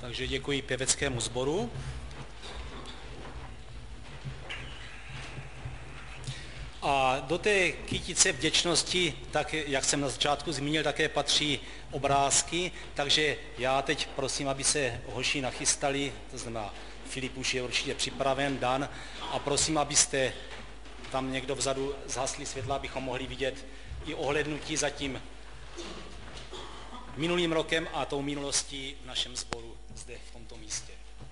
Takže děkuji pěveckému sboru. A do té kytice vděčnosti, tak jak jsem na začátku zmínil, také patří obrázky, takže já teď prosím, aby se hoši nachystali, to znamená Filip už je určitě připraven, Dan, a prosím, abyste tam někdo vzadu zhasli světla, abychom mohli vidět i ohlédnutí za tím minulým rokem a tou minulostí v našem sboru zde v tomto místě.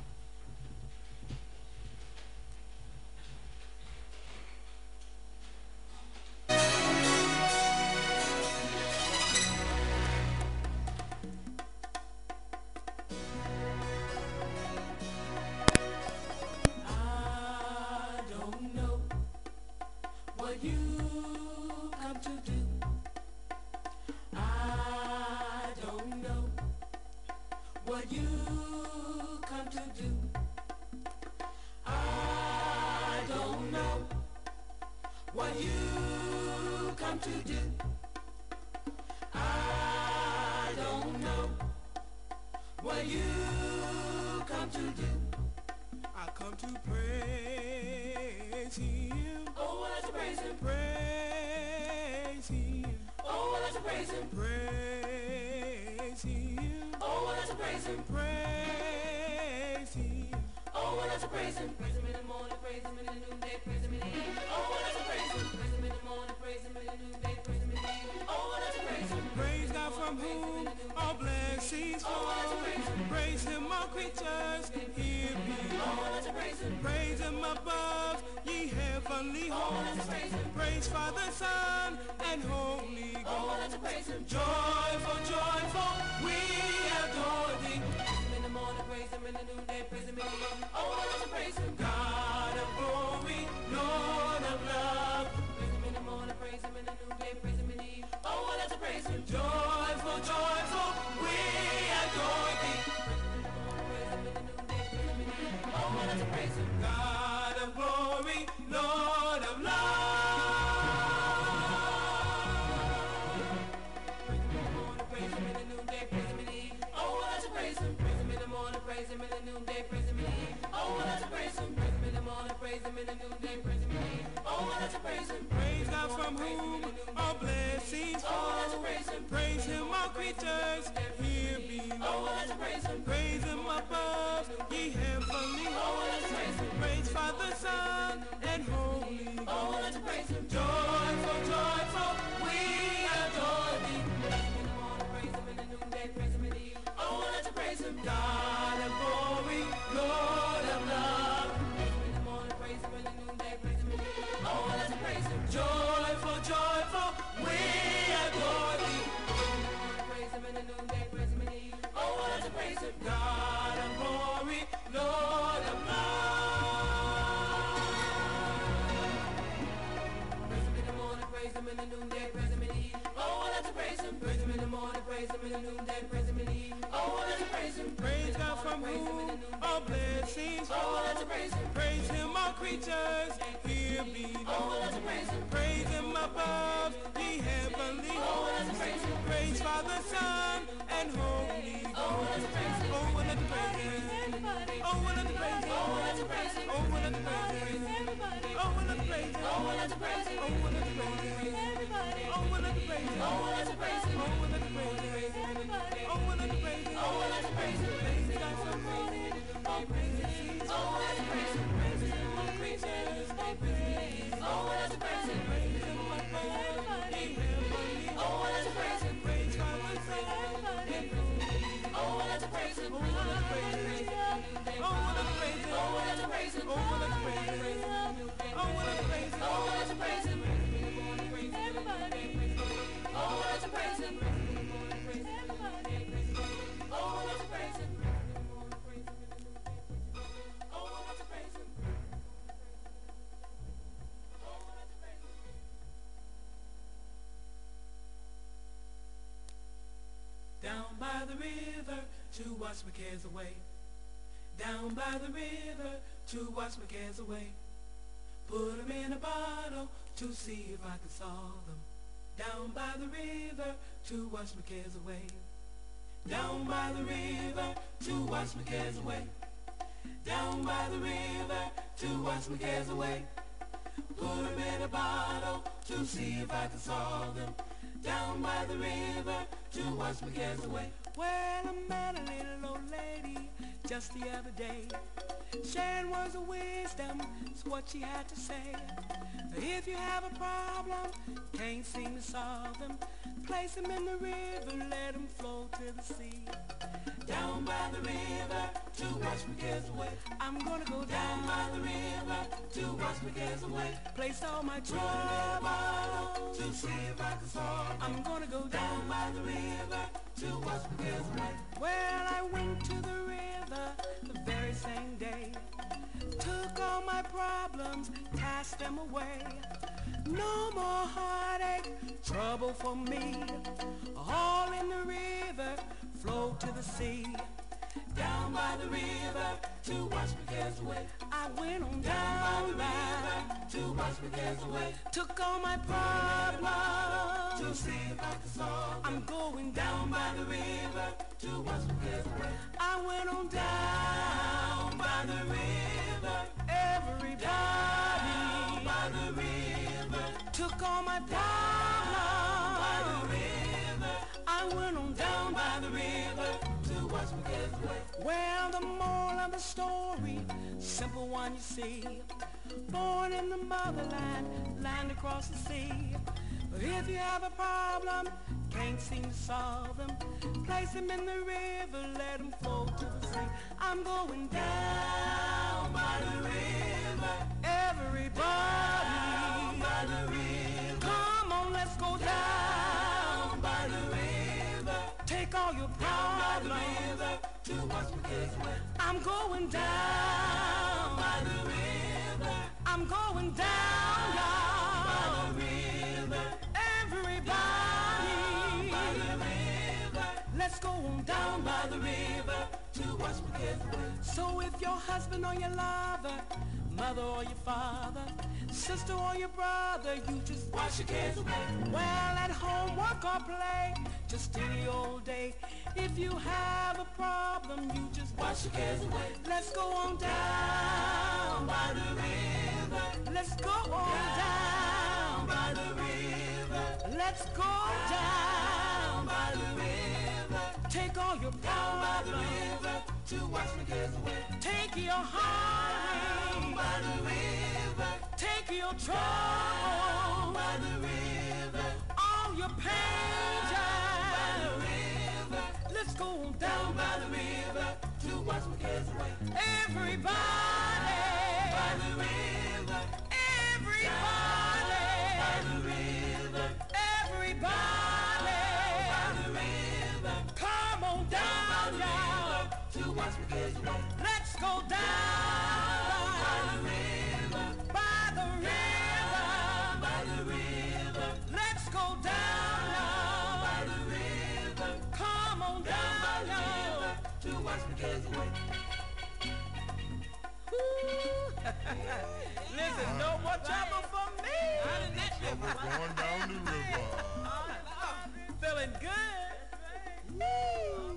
Down by the river to wash my cares away. Down by the river to wash my cares away. Put 'em in a bottle to see if I can solve them. Down by the river to wash my cares away. down by the river to wash my cares away. Down by the river to wash my cares away. Put them in a bottle to see if I can solve them. Down by the river to wash my cares away. Well, I met a little old lady just the other day. Sharing words of wisdom is what she had to say. If you have a problem, can't seem to solve them, place them in the river, let them flow to the sea. Down by the river to wash my cares away. I'm gonna go down by the river to wash my cares away. Place all my trouble to see if I can solve them. I'm gonna go down by the river to wash my cares away. Well, I went to the river the very same day. Took all my problems, cast them away. No more heartache, trouble for me. All in the river, flow to the sea. Down by the river to wash my cares away. I went on down, down by the river to wash my cares away. Took all my problems to see if I can solve them. I'm going down by the river to wash my cares away. I went on down by the river. Everybody down by the river took all my problems by the river. I went on down by the river to wash my cares away. Well, the moral of the story, simple one you see. Born in the motherland, land across the sea. But if you have a problem, can't seem to solve them, place them in the river, let them flow to the sea. I'm going down by the river. Everybody down by the river. Come on, let's go down by the river. Take all your problems down by the river to wash my cares away. I'm going down by the river. I'm going down, down by the river. Everybody by the river. Let's go on down by the river to wash my cares away. So if your husband or your lover, mother or your father, sister or your brother, you just wash your cares away. Well, at home, work or play, just any old day. If you have a problem, you just wash your cares away. Let's go on down by the river. Let's go on down by the river. Let's go down by the river. Take all your problems by the river to wash my cares away. Take your heart by the river. Take your trouble by the river. All your pain by the river. Let's go on down by the river to wash my cares away. Everybody by the river. Everybody by the river. Everybody by the river. Come on down by the river to wash my cares away. Let's go down by the river. By the river. By the river. Let's go down by the river. Come on down by the river to wash my cares away. Listen, no more trouble for me. We're going down the river. Feeling good. Woo.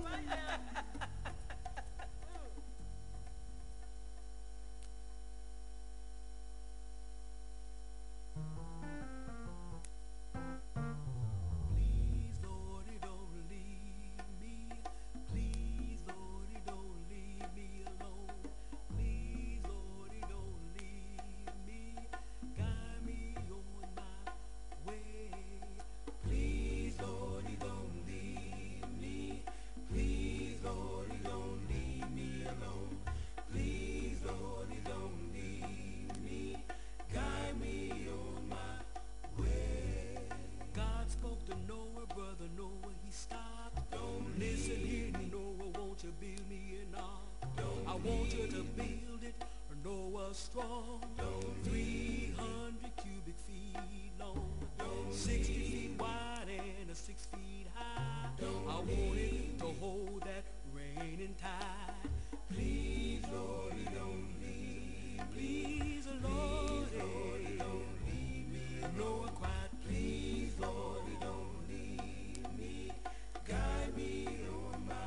Please, Lordy, don't leave me. Please, Lordy, don't leave me alone. Please, Lordy, don't leave me. Guide me on my way. Please, Lordy, don't leave me. Please, Lordy, don't leave me alone. Please, Lordy, don't leave me. Guide me on my way. God spoke to Noah, brother Noah, he stopped. Don't listen here, Noah, won't you build me an ark? I want you to build it, Noah strong. three hundred cubic feet long, sixty feet wide and a six feet high. I want it to hold that raining tide. Please, Lordy, don't leave. Please, Lordy, don't leave me. Noah cried, please, Lordy, don't leave me. Guide me on my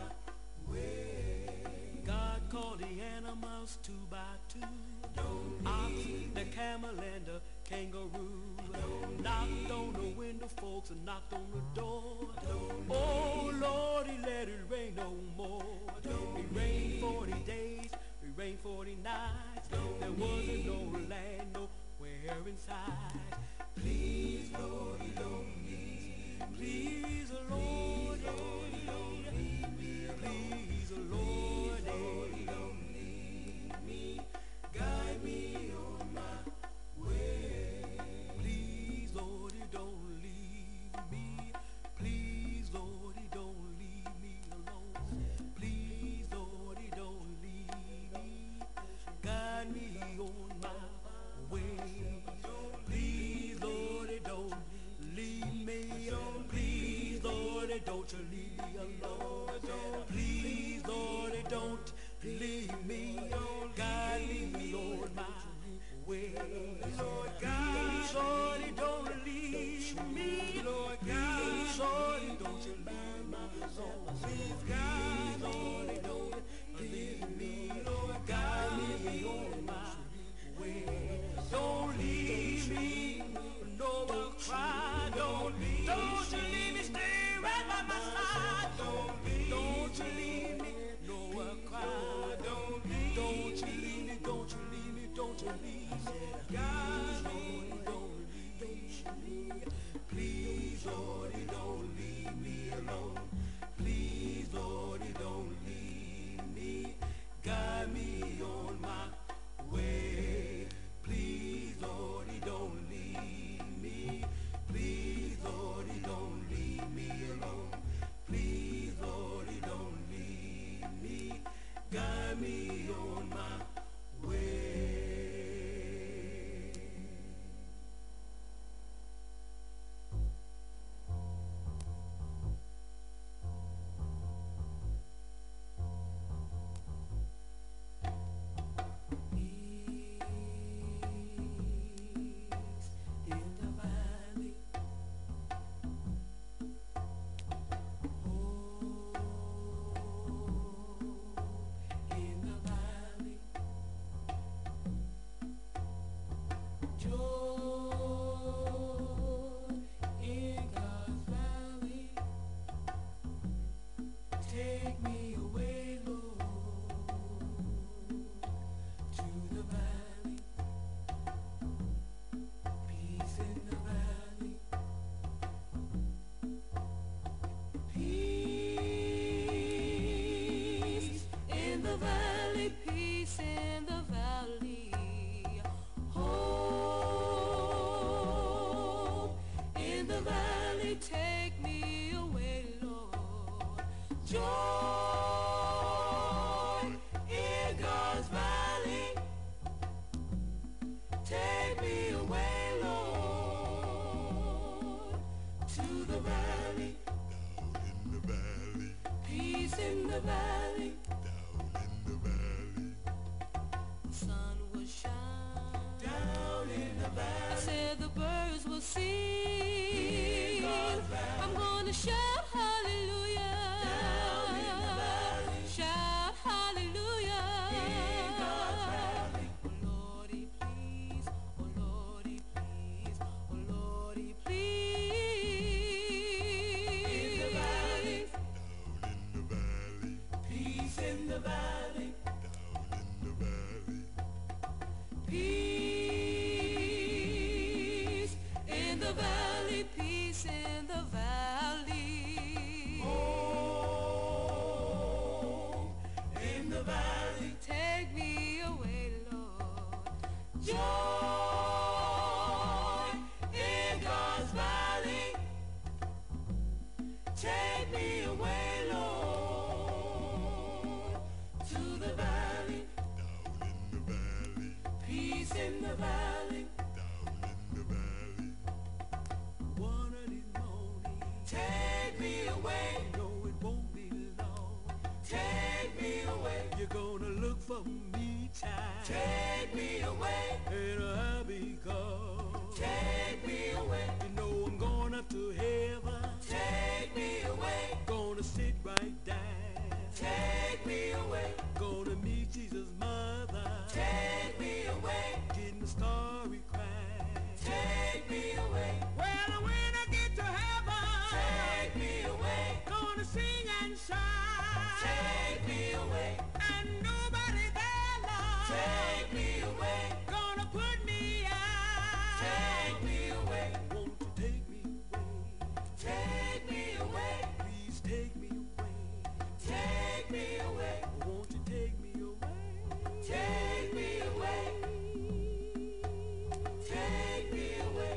house two by two. Don't ox, the camel and the kangaroo. Don't knocked on the window, folks, and knocked on the door. Don't oh Lordy, let it rain no more. Don't it rained forty days, it rained forty nights. Don't there wasn't no land nowhere inside. Please, Lord, don't leave. Please, Lord, don't leave me. Please, Lord, don't leave me. Guide me on my way. Please, Lord, don't leave me. Please, Lord, don't leave me alone. Please, Lord, don't leave me. Guide me on my way. Please, Lord, don't leave me. Please, Lord, don't you leave me alone. Please, Lord, don't leave me. Guide me on my way. Lord God, Lord, don't leave me. Lord God, Lord, don't you leave my soul. Please, God, Lord, don't leave me. Lord, guide me on my way. Don't leave me. No one cry. Don't, don't you leave me. Stay right by my side. Don't leave. Don't you leave me. No one cry. Don't leave. Don't you leave me. Don't you leave me. Don't you leave me. God, Lord, don't leave me. Please, Lord, don't leave me alone. Please, Lord, don't leave me. Guide me on my way. Please, Lord, don't leave me. Please, Lord, don't leave me alone. Please, Lord, don't leave me. Guide me on my way. Take me away. Gonna meet Jesus' mother. sunshine. Take me away. And nobody there, Lord. Take me away. Gonna put me out. Take me away. Won't you take me away? Take me away. Please take me away. Take me away. Won't you take me away? Take me away. Take me away.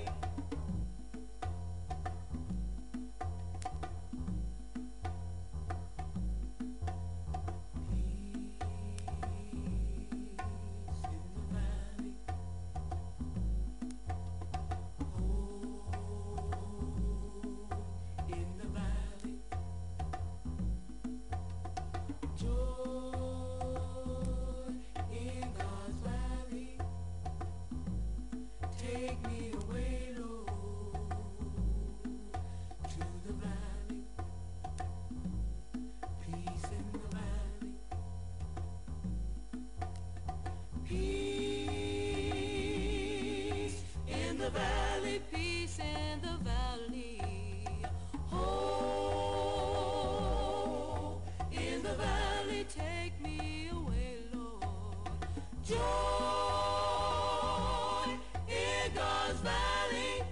Take me away, Lord, to the valley. Peace in the valley. Peace in the valley. Peace in the valley. Oh, in the valley. Take me away, Lord. Joy. Valley,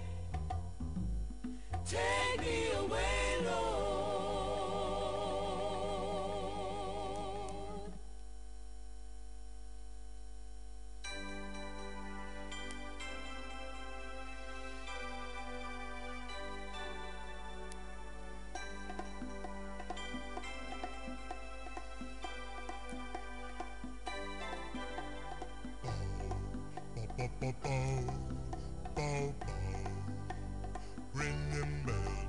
take me away, Lord. Bow, bow, ring them bell.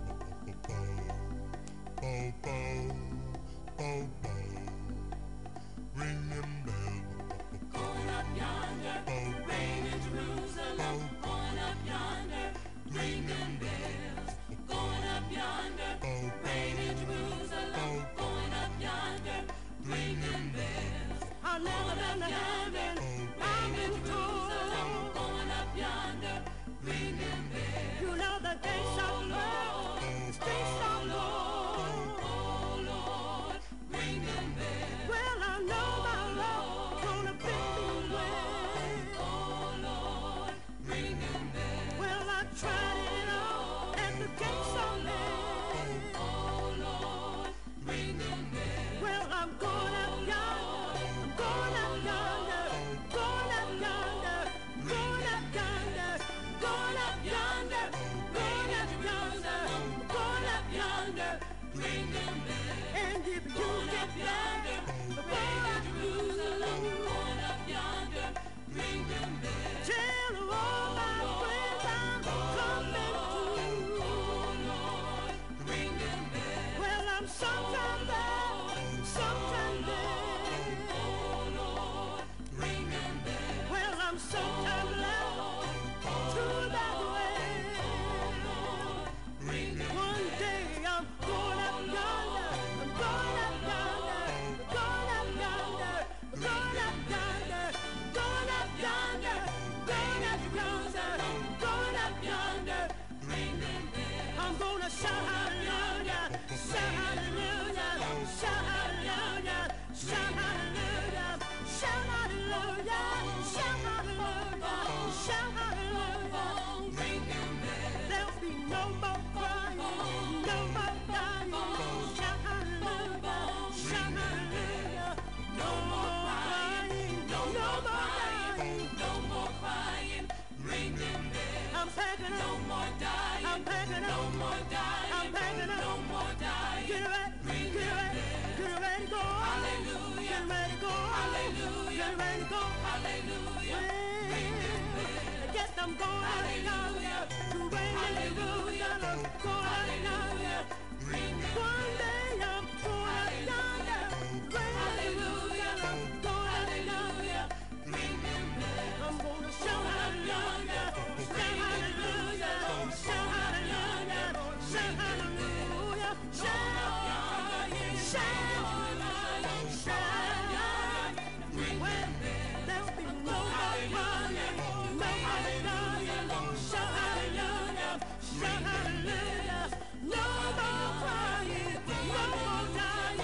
Bow, bow, bow, bow, ring them bell. Going up yonder, rain in Jerusalem. Going up yonder, ring them bells. Going up yonder, rain in Jerusalem. Going up yonder, ring them bells. I'll never been to heaven. I've been told. Going up yonder, ring them bells. You know the gates are closed, streets are Lord. Oh Lord, ring them bells. Well, I know my Lord gonna pick me well. Oh Lord, ring them bells. Well, I tried it all, and the gates are led. Oh Lord, ring them bells. Well, I'm going up yonder, I'm going up yonder, going up yonder, going up yonder, going up yonder, going up yonder, going up yonder, ring them bells. And if you get yonder, going up Jerusalem, going up yonder, ring them bells. Tell all my friends I'm coming through. Oh Lord, ring them bells. Well, I'm sometime there, sometime there. Oh Lord, ring them bells. Well, I'm sometime left to that way. One day I'm going up yonder, I'm going up yonder, going up yonder, going up yonder, going up yonder, going up yonder, going up yonder, ring them bells. I'm gonna shout hallelujah, shout hallelujah, shout hallelujah, shout hallelujah, shout hallelujah, shout hallelujah, shout hallelujah, ring them bells. There'll be no more crying, no more dying, shout hallelujah, shout hallelujah, no more crying, no more dying, no more crying, ring them bells. I'm packing up, no more dying, I'm packing up, no more dying, I'm packing up, no more dying, get ready, get ready, get ready to go, hallelujah, get ready to go, hallelujah, get ready to go, hallelujah, ring them bells. I guess I'm going hallelujah, to rain in Jerusalem, going hallelujah, ring them bells. One day I'm going up yonder, rain in Jerusalem, going hallelujah, ring them bells. I'm gonna shout hallelujah, shout hallelujah, shout hallelujah, shout hallelujah, shout, shout, shout, ring them bells. There'll be no more crying, no more dying, shout hallelujah, shout hallelujah, no more crying, no more dying,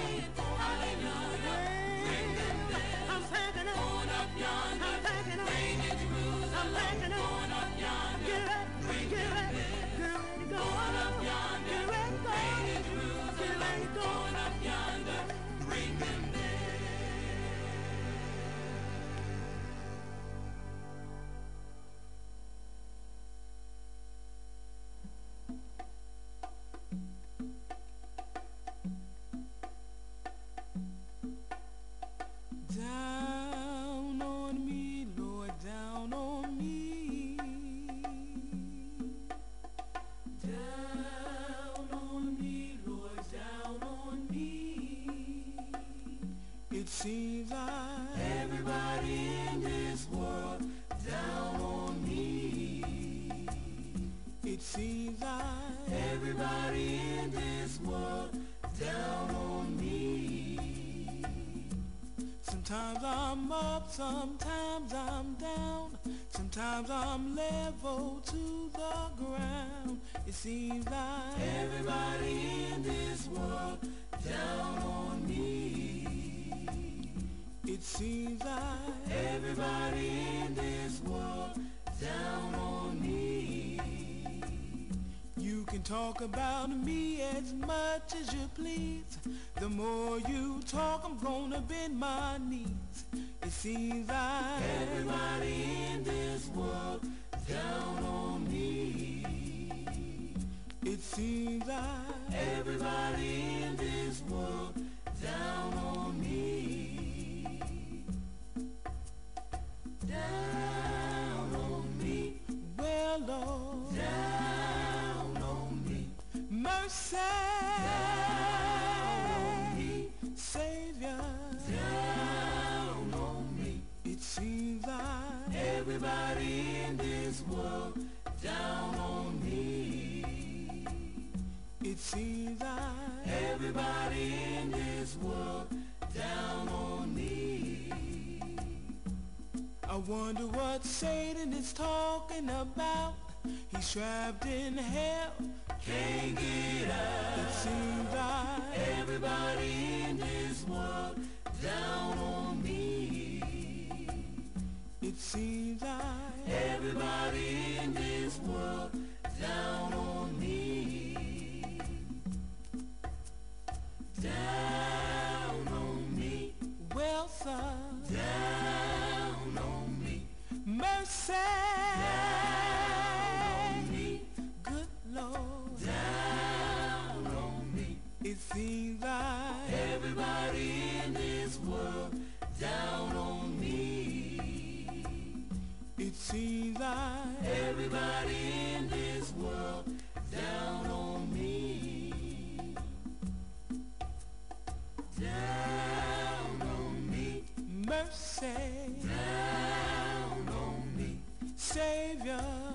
Sometimes I'm up, sometimes I'm down, sometimes I'm level to the ground. It seems like everybody in this world down on me. It seems like everybody in this world down on me. You can talk about me as much as you please. The more you talk, I'm gonna bend my knees. It seems like everybody in this world down on me. It seems like everybody in this world down on me. Down on me. Well, Lord, down on me. Mercy. Savior, down on me. It seems like everybody in this world down on me. It seems like everybody in this world down on me. I wonder what Satan is talking about. He's trapped in hell, can't get out. It seems like everybody in this world down on me. It seems like everybody in this world down on me. Down on me. Well, son, down on me. Mercy. It seems like everybody in this world down on me. It seems like everybody in this world down on me. Down on me. Mercy. Down on me. Savior.